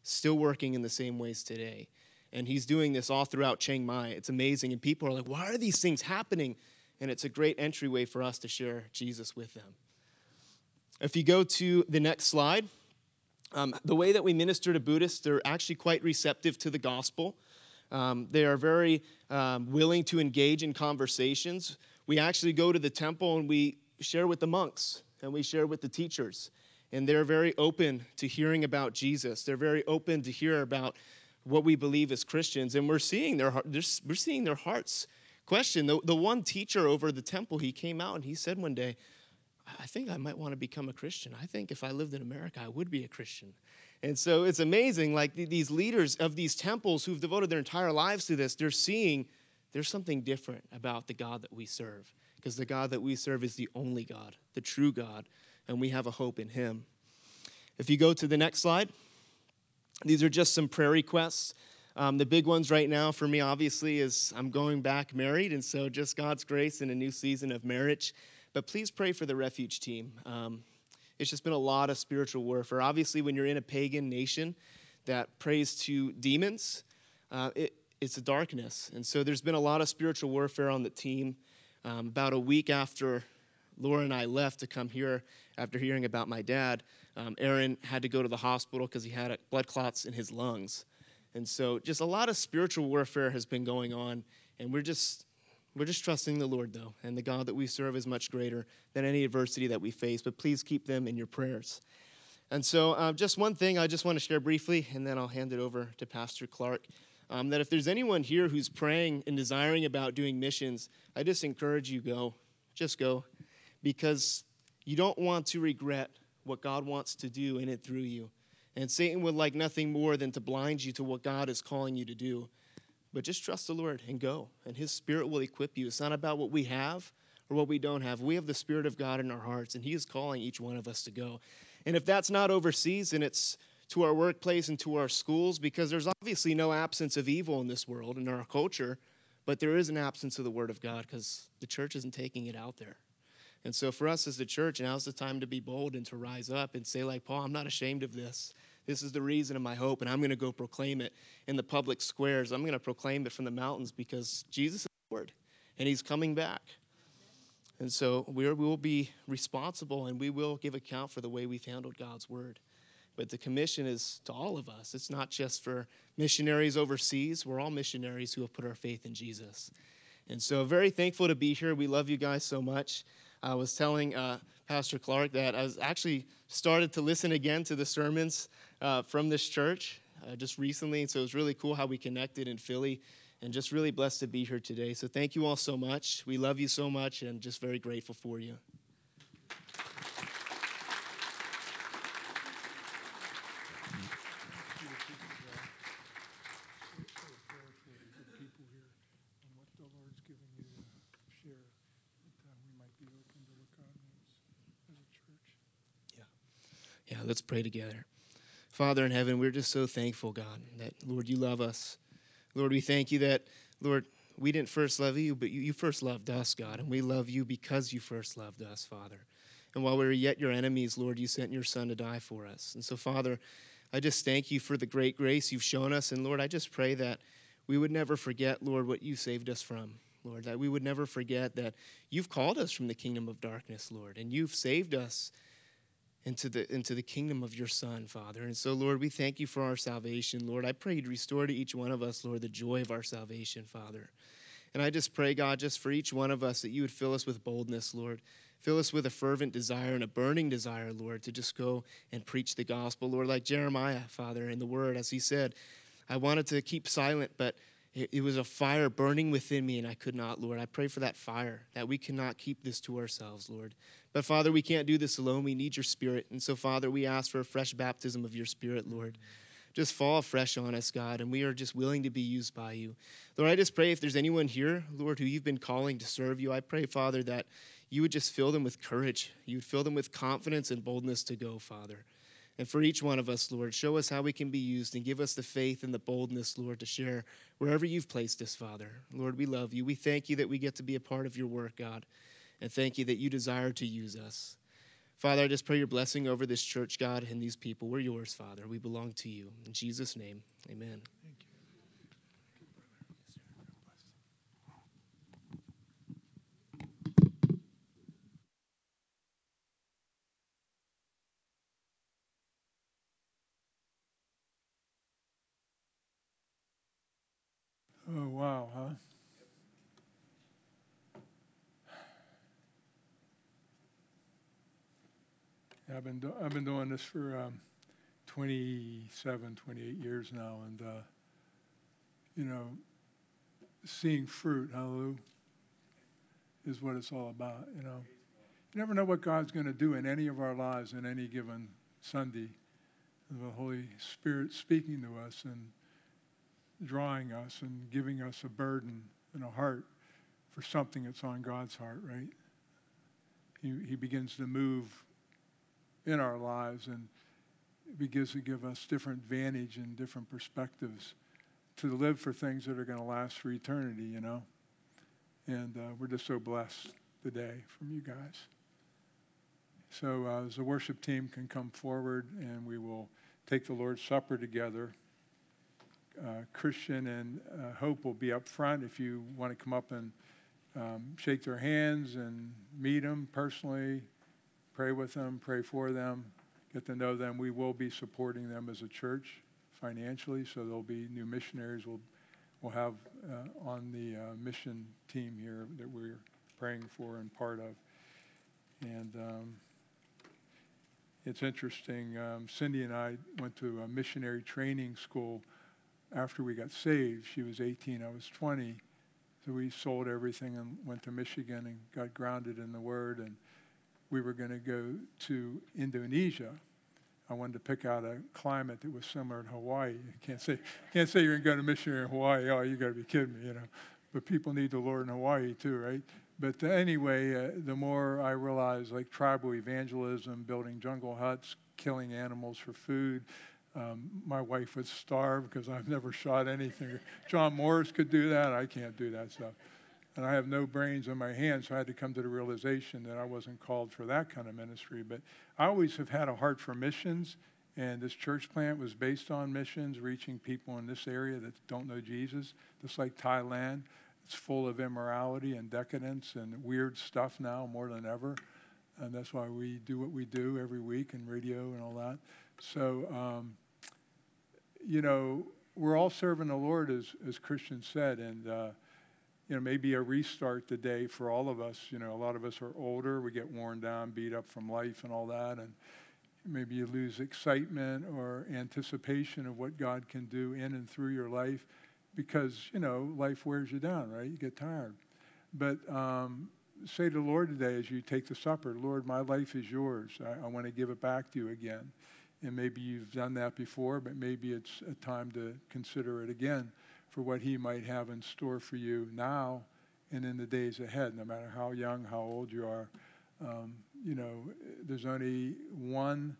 still working in the same ways today. And he's doing this all throughout Chiang Mai. It's amazing. And people are like, why are these things happening? And it's a great entryway for us to share Jesus with them. If you go to the next slide, the way that we minister to Buddhists, they're actually quite receptive to the gospel. They are very willing to engage in conversations. We actually go to the temple and we share with the monks and we share with the teachers. And they're very open to hearing about Jesus. They're very open to hear about what we believe as Christians. And we're seeing their hearts question. The one teacher over the temple, he came out and he said one day, I think I might want to become a Christian. I think if I lived in America, I would be a Christian. And so it's amazing, like these leaders of these temples who've devoted their entire lives to this, they're seeing there's something different about the God that we serve. Because the God that we serve is the only God, the true God, and we have a hope in him. If you go to the next slide, these are just some prayer requests. The big ones right now for me, obviously, is I'm going back married, and so just God's grace in a new season of marriage. But please pray for the refuge team. It's just been a lot of spiritual warfare. Obviously, when you're in a pagan nation that prays to demons, it's a darkness. And so there's been a lot of spiritual warfare on the team. About a week after Laura and I left to come here after hearing about my dad, Aaron had to go to the hospital because he had blood clots in his lungs. And so just a lot of spiritual warfare has been going on, and we're just trusting the Lord, though, and the God that we serve is much greater than any adversity that we face. But please keep them in your prayers. And so just one thing I just want to share briefly, and then I'll hand it over to Pastor Clark, that if there's anyone here who's praying and desiring about doing missions, I just encourage you, go. Just go. Because you don't want to regret what God wants to do in it through you. And Satan would like nothing more than to blind you to what God is calling you to do. But just trust the Lord and go, and his Spirit will equip you. It's not about what we have or what we don't have. We have the Spirit of God in our hearts, and he is calling each one of us to go. And if that's not overseas, then it's to our workplace and to our schools, because there's obviously no absence of evil in this world, in our culture, but there is an absence of the Word of God because the church isn't taking it out there. And so for us as the church, now's the time to be bold and to rise up and say, like Paul, I'm not ashamed of this. This is the reason of my hope, and I'm going to go proclaim it in the public squares. I'm going to proclaim it from the mountains because Jesus is Lord, and he's coming back. And so we will be responsible, and we will give account for the way we've handled God's word. But the commission is to all of us. It's not just for missionaries overseas. We're all missionaries who have put our faith in Jesus. And so very thankful to be here. We love you guys so much. I was telling Pastor Clark that I was actually started to listen again to the sermons from this church just recently. So it was really cool how we connected in Philly, and just really blessed to be here today. So thank you all so much. We love you so much, and just very grateful for you. Yeah, let's pray together. Father in heaven, we're just so thankful, God, that, Lord, you love us. Lord, we thank you that, Lord, we didn't first love you, but you first loved us, God, and we love you because you first loved us, Father. And while we were yet your enemies, Lord, you sent your Son to die for us. And so, Father, I just thank you for the great grace you've shown us. And, Lord, I just pray that we would never forget, Lord, what you saved us from. Lord, that we would never forget that you've called us from the kingdom of darkness, Lord, and you've saved us into the kingdom of your Son, Father. And so, Lord, we thank you for our salvation. Lord, I pray you'd restore to each one of us, Lord, the joy of our salvation, Father. And I just pray, God, just for each one of us, that you would fill us with boldness, Lord. Fill us with a fervent desire and a burning desire, Lord, to just go and preach the gospel, Lord, like Jeremiah, Father, in the word, as he said, I wanted to keep silent, but it was a fire burning within me, and I could not, Lord. I pray for that fire, that we cannot keep this to ourselves, Lord. But, Father, we can't do this alone. We need your Spirit. And so, Father, we ask for a fresh baptism of your Spirit, Lord. Just fall afresh on us, God, and we are just willing to be used by you. Lord, I just pray if there's anyone here, Lord, who you've been calling to serve you, I pray, Father, that you would just fill them with courage. You would fill them with confidence and boldness to go, Father. And for each one of us, Lord, show us how we can be used and give us the faith and the boldness, Lord, to share wherever you've placed us, Father. Lord, we love you. We thank you that we get to be a part of your work, God. And thank you that you desire to use us. Father, I just pray your blessing over this church, God, and these people. We're yours, Father. We belong to you. In Jesus' name, amen. Oh, wow, huh? Yeah, I've been doing this for 27, 28 years now, and you know, seeing fruit, hallelujah, is what it's all about. You never know what God's going to do in any of our lives in any given Sunday. The Holy Spirit speaking to us and drawing us and giving us a burden and a heart for something that's on God's heart, right? He begins to move in our lives and begins to give us different vantage and different perspectives to live for things that are going to last for eternity. And we're just so blessed today from you guys. So as the worship team can come forward and we will take the Lord's Supper together. Christian and Hope will be up front if you want to come up and shake their hands and meet them personally, pray with them, pray for them, get to know them. We will be supporting them as a church financially, so there'll be new missionaries we'll have on the mission team here that we're praying for and part of. And it's interesting, Cindy and I went to a missionary training school after we got saved. She was 18, I was 20. So we sold everything and went to Michigan and got grounded in the Word. And we were going to go to Indonesia. I wanted to pick out a climate that was similar to Hawaii. You can't say you're going to go to missionary in Hawaii. Oh, you got to be kidding me, But people need the Lord in Hawaii too, right? But anyway, the more I realized, like tribal evangelism, building jungle huts, killing animals for food. My wife would starve because I've never shot anything. John Morris could do that. I can't do that stuff. And I have no brains in my hands, so I had to come to the realization that I wasn't called for that kind of ministry. But I always have had a heart for missions, and this church plant was based on missions, reaching people in this area that don't know Jesus, just like Thailand. It's full of immorality and decadence and weird stuff now more than ever. And that's why we do what we do every week in radio and all that. So, we're all serving the Lord, as Christian said, and maybe a restart today for all of us. A lot of us are older. We get worn down, beat up from life and all that. And maybe you lose excitement or anticipation of what God can do in and through your life because, life wears you down, right? You get tired. But say to the Lord today as you take the supper, Lord, my life is yours. I want to give it back to you again. And maybe you've done that before, but maybe it's a time to consider it again for what he might have in store for you now and in the days ahead, no matter how young, how old you are. There's only one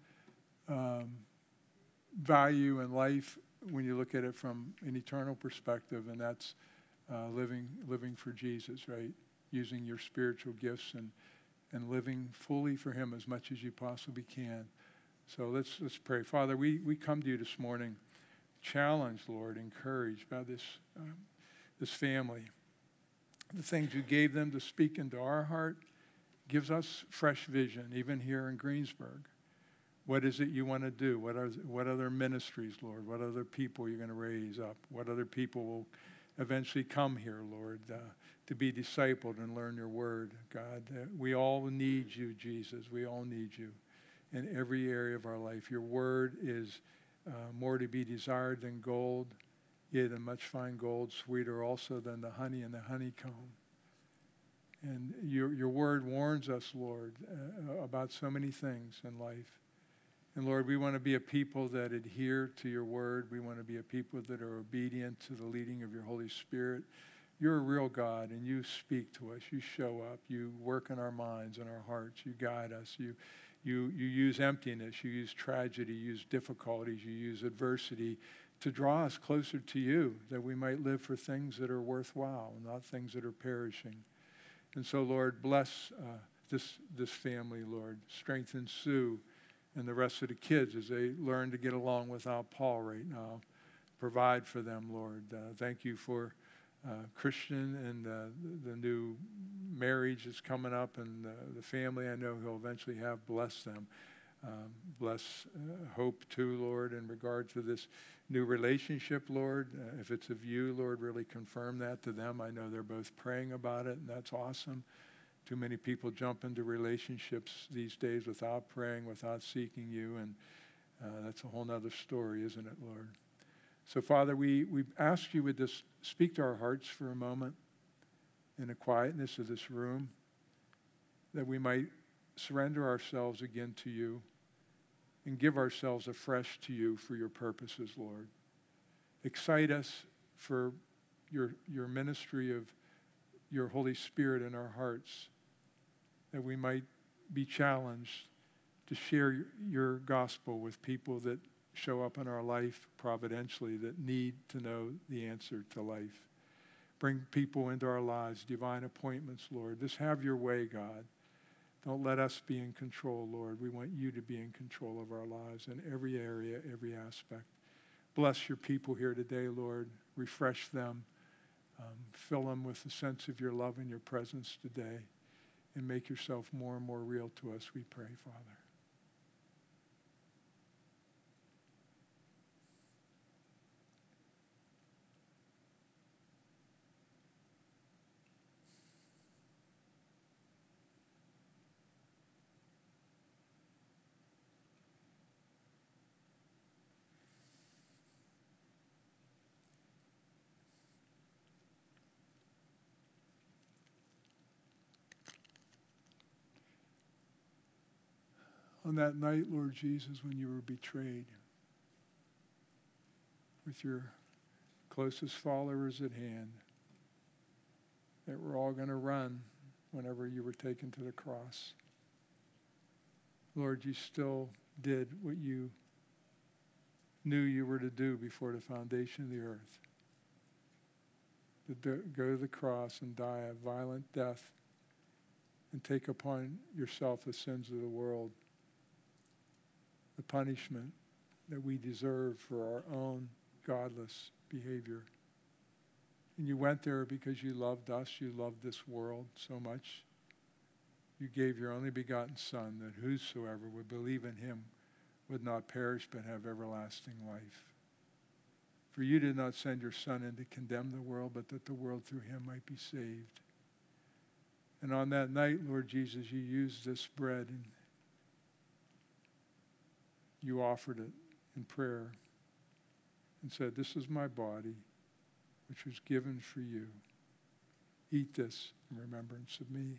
value in life when you look at it from an eternal perspective, and that's living for Jesus, right? Using your spiritual gifts and living fully for him as much as you possibly can. So let's pray. Father, we come to you this morning, challenged, Lord, encouraged by this family. The things you gave them to speak into our heart gives us fresh vision, even here in Greensburg. What is it you want to do? What other ministries, Lord? What other people you're going to raise up? What other people will eventually come here, Lord, to be discipled and learn your word, God? We all need you, Jesus. We all need you in every area of our life. Your word is more to be desired than gold, yea, than much fine gold, sweeter also than the honey and the honeycomb. And your word warns us, Lord, about so many things in life. And Lord, we want to be a people that adhere to your word. We want to be a people that are obedient to the leading of your Holy Spirit. You're a real God, and you speak to us. You show up. You work in our minds and our hearts. You guide us. You use emptiness. You use tragedy. You use difficulties. You use adversity to draw us closer to you, that we might live for things that are worthwhile, not things that are perishing. And so, Lord, bless this family, Lord. Strengthen Sue and the rest of the kids as they learn to get along without Paul right now. Provide for them, Lord. Thank you for Christian and the new marriage that's coming up, and the family I know he'll eventually have. Bless them. Bless Hope too, Lord, in regard to this new relationship, Lord. If it's of you, Lord, really confirm that to them. I know they're both praying about it, and that's awesome. Too many people jump into relationships these days without praying, without seeking you, and that's a whole nother story, isn't it, Lord? So, Father, we ask you would just speak to our hearts for a moment in the quietness of this room, that we might surrender ourselves again to you and give ourselves afresh to you for your purposes, Lord. Excite us for your ministry of your Holy Spirit in our hearts, that we might be challenged to share your gospel with people that show up in our life providentially that need to know the answer to life. Bring people into our lives, divine appointments, Lord. Just have your way, God. Don't let us be in control, Lord. We want you to be in control of our lives in every area, every aspect. Bless your people here today, Lord. Refresh them. Fill them with a sense of your love and your presence today. And make yourself more and more real to us, we pray, Father. On that night, Lord Jesus, when you were betrayed, with your closest followers at hand, that we're all going to run whenever you were taken to the cross. Lord, you still did what you knew you were to do before the foundation of the earth. To go to the cross and die a violent death and take upon yourself the sins of the world, the punishment that we deserve for our own godless behavior. And you went there because you loved us, you loved this world so much. You gave your only begotten Son, that whosoever would believe in him would not perish but have everlasting life. For you did not send your Son in to condemn the world, but that the world through him might be saved. And on that night, Lord Jesus, you used this bread and you offered it in prayer and said, "This is my body, which was given for you. Eat this in remembrance of me."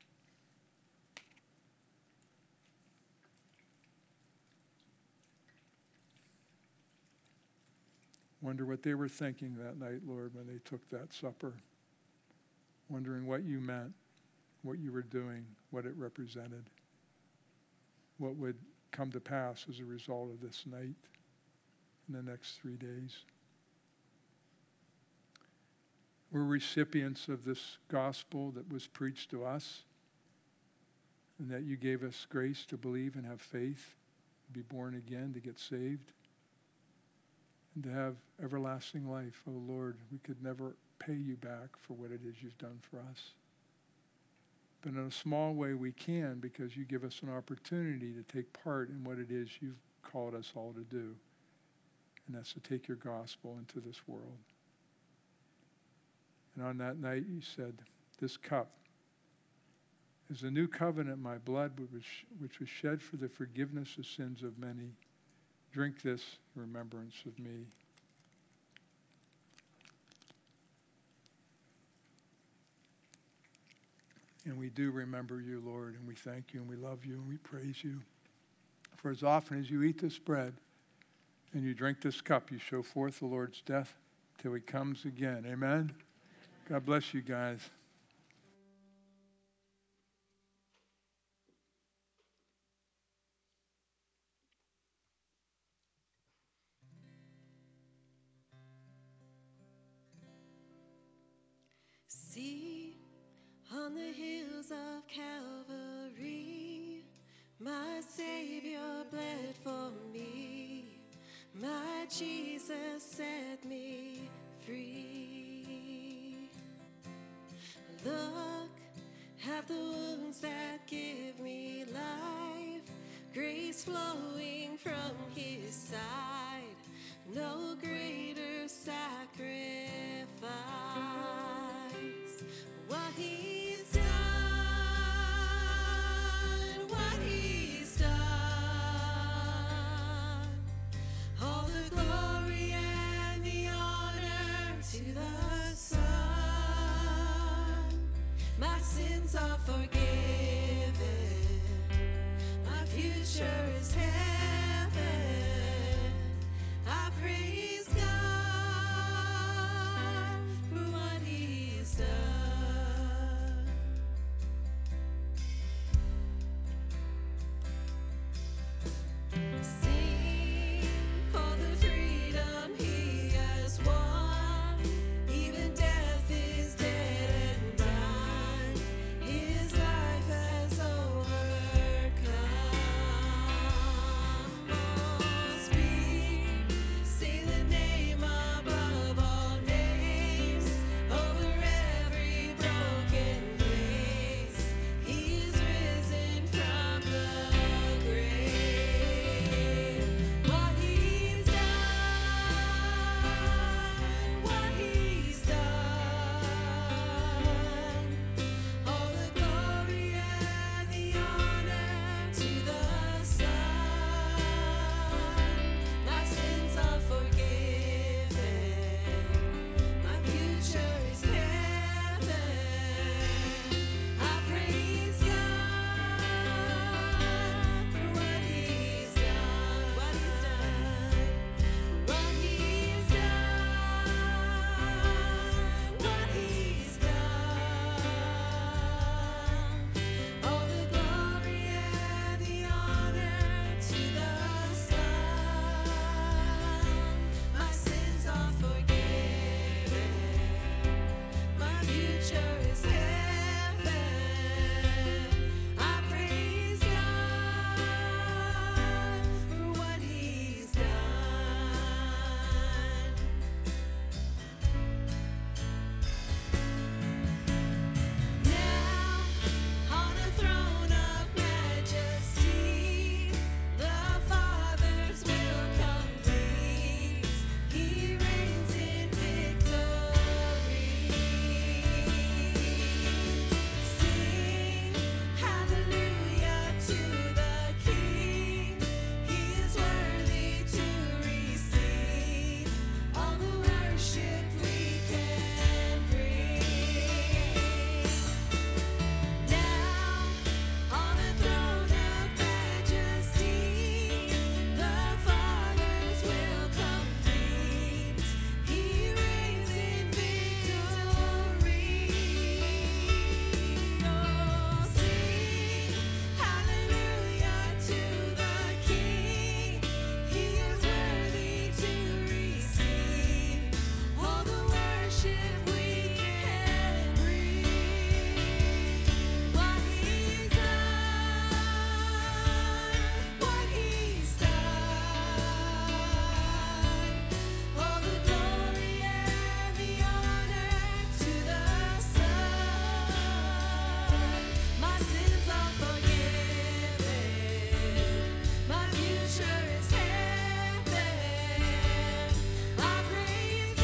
Wonder what they were thinking that night, Lord, when they took that supper. Wondering what you meant, what you were doing, what it represented, what would come to pass as a result of this night in the next 3 days. We're recipients of this gospel that was preached to us, and that you gave us grace to believe and have faith, to be born again, to get saved, and to have everlasting life. Oh Lord, we could never pay you back for what it is you've done for us. But in a small way we can, because you give us an opportunity to take part in what it is you've called us all to do. And that's to take your gospel into this world. And on that night you said, "This cup is the new covenant, my blood, which was shed for the forgiveness of sins of many. Drink this in remembrance of me." And we do remember you, Lord, and we thank you, and we love you, and we praise you. For as often as you eat this bread and you drink this cup, you show forth the Lord's death till he comes again. Amen? God bless you guys. See on the hills of Calvary Jesus set me free. Look at the wounds that give me life, grace flowing from his side, no greater sacrifice. What he's done, what he's done, all the glory and the honor to the Son. My sins are forgiven, my future is heaven. I praise God for what he's done. Sing for the freedom he has won. Even death is dead and done. His life has overcome. Oh, speak, say the name above all names, over every broken place. He is risen from the grave. What he's done, what he's done, all the glory and the honor to the Son. My sins are forgiven, my future is heaven. I praise God for what he's done, what he's done, what he's done, what he's done. All the glory and the honor to the Son. My sins are forgiven, my future is heaven. I praise God for what he's done. Now, on a throne of majesty, the Father's will complete. He reigns in victory. Sing hallelujah to the King. He is worthy to receive all the worship we can bring. Now, on the throne of majesty, the Father's will complete. He reigns in victory. Oh, sing hallelujah to the King. He is worthy to receive all the worship we can bring. What he's done, what he's done, all the glory and the honor to the Son. My sins are forgiven, my future is heaven. I praise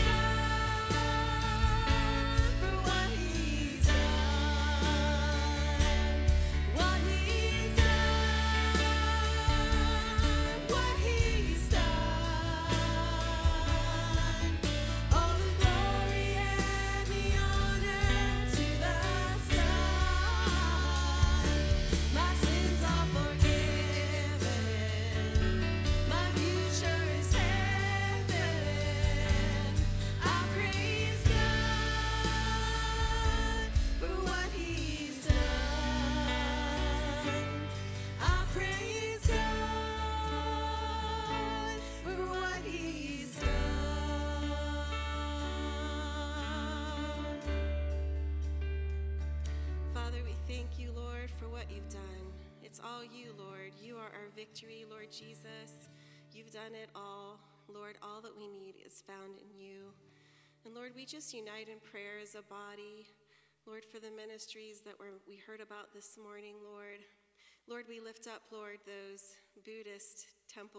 God for what he's done, what he's done, what he's done. All the glory and the honor to the Son. My sins are forgiven, my future is heaven. I praise God for what he's done. I praise God for what he's done. Father, we thank you, Lord, for what you've done. It's all you, Lord. You are our victory, Lord Jesus. You've done it all. Lord, all that we need is found in you. And Lord, we just unite in prayer as a body. Lord, for the ministries that we heard about this morning, Lord. Lord, we lift up, Lord, those Buddhist temple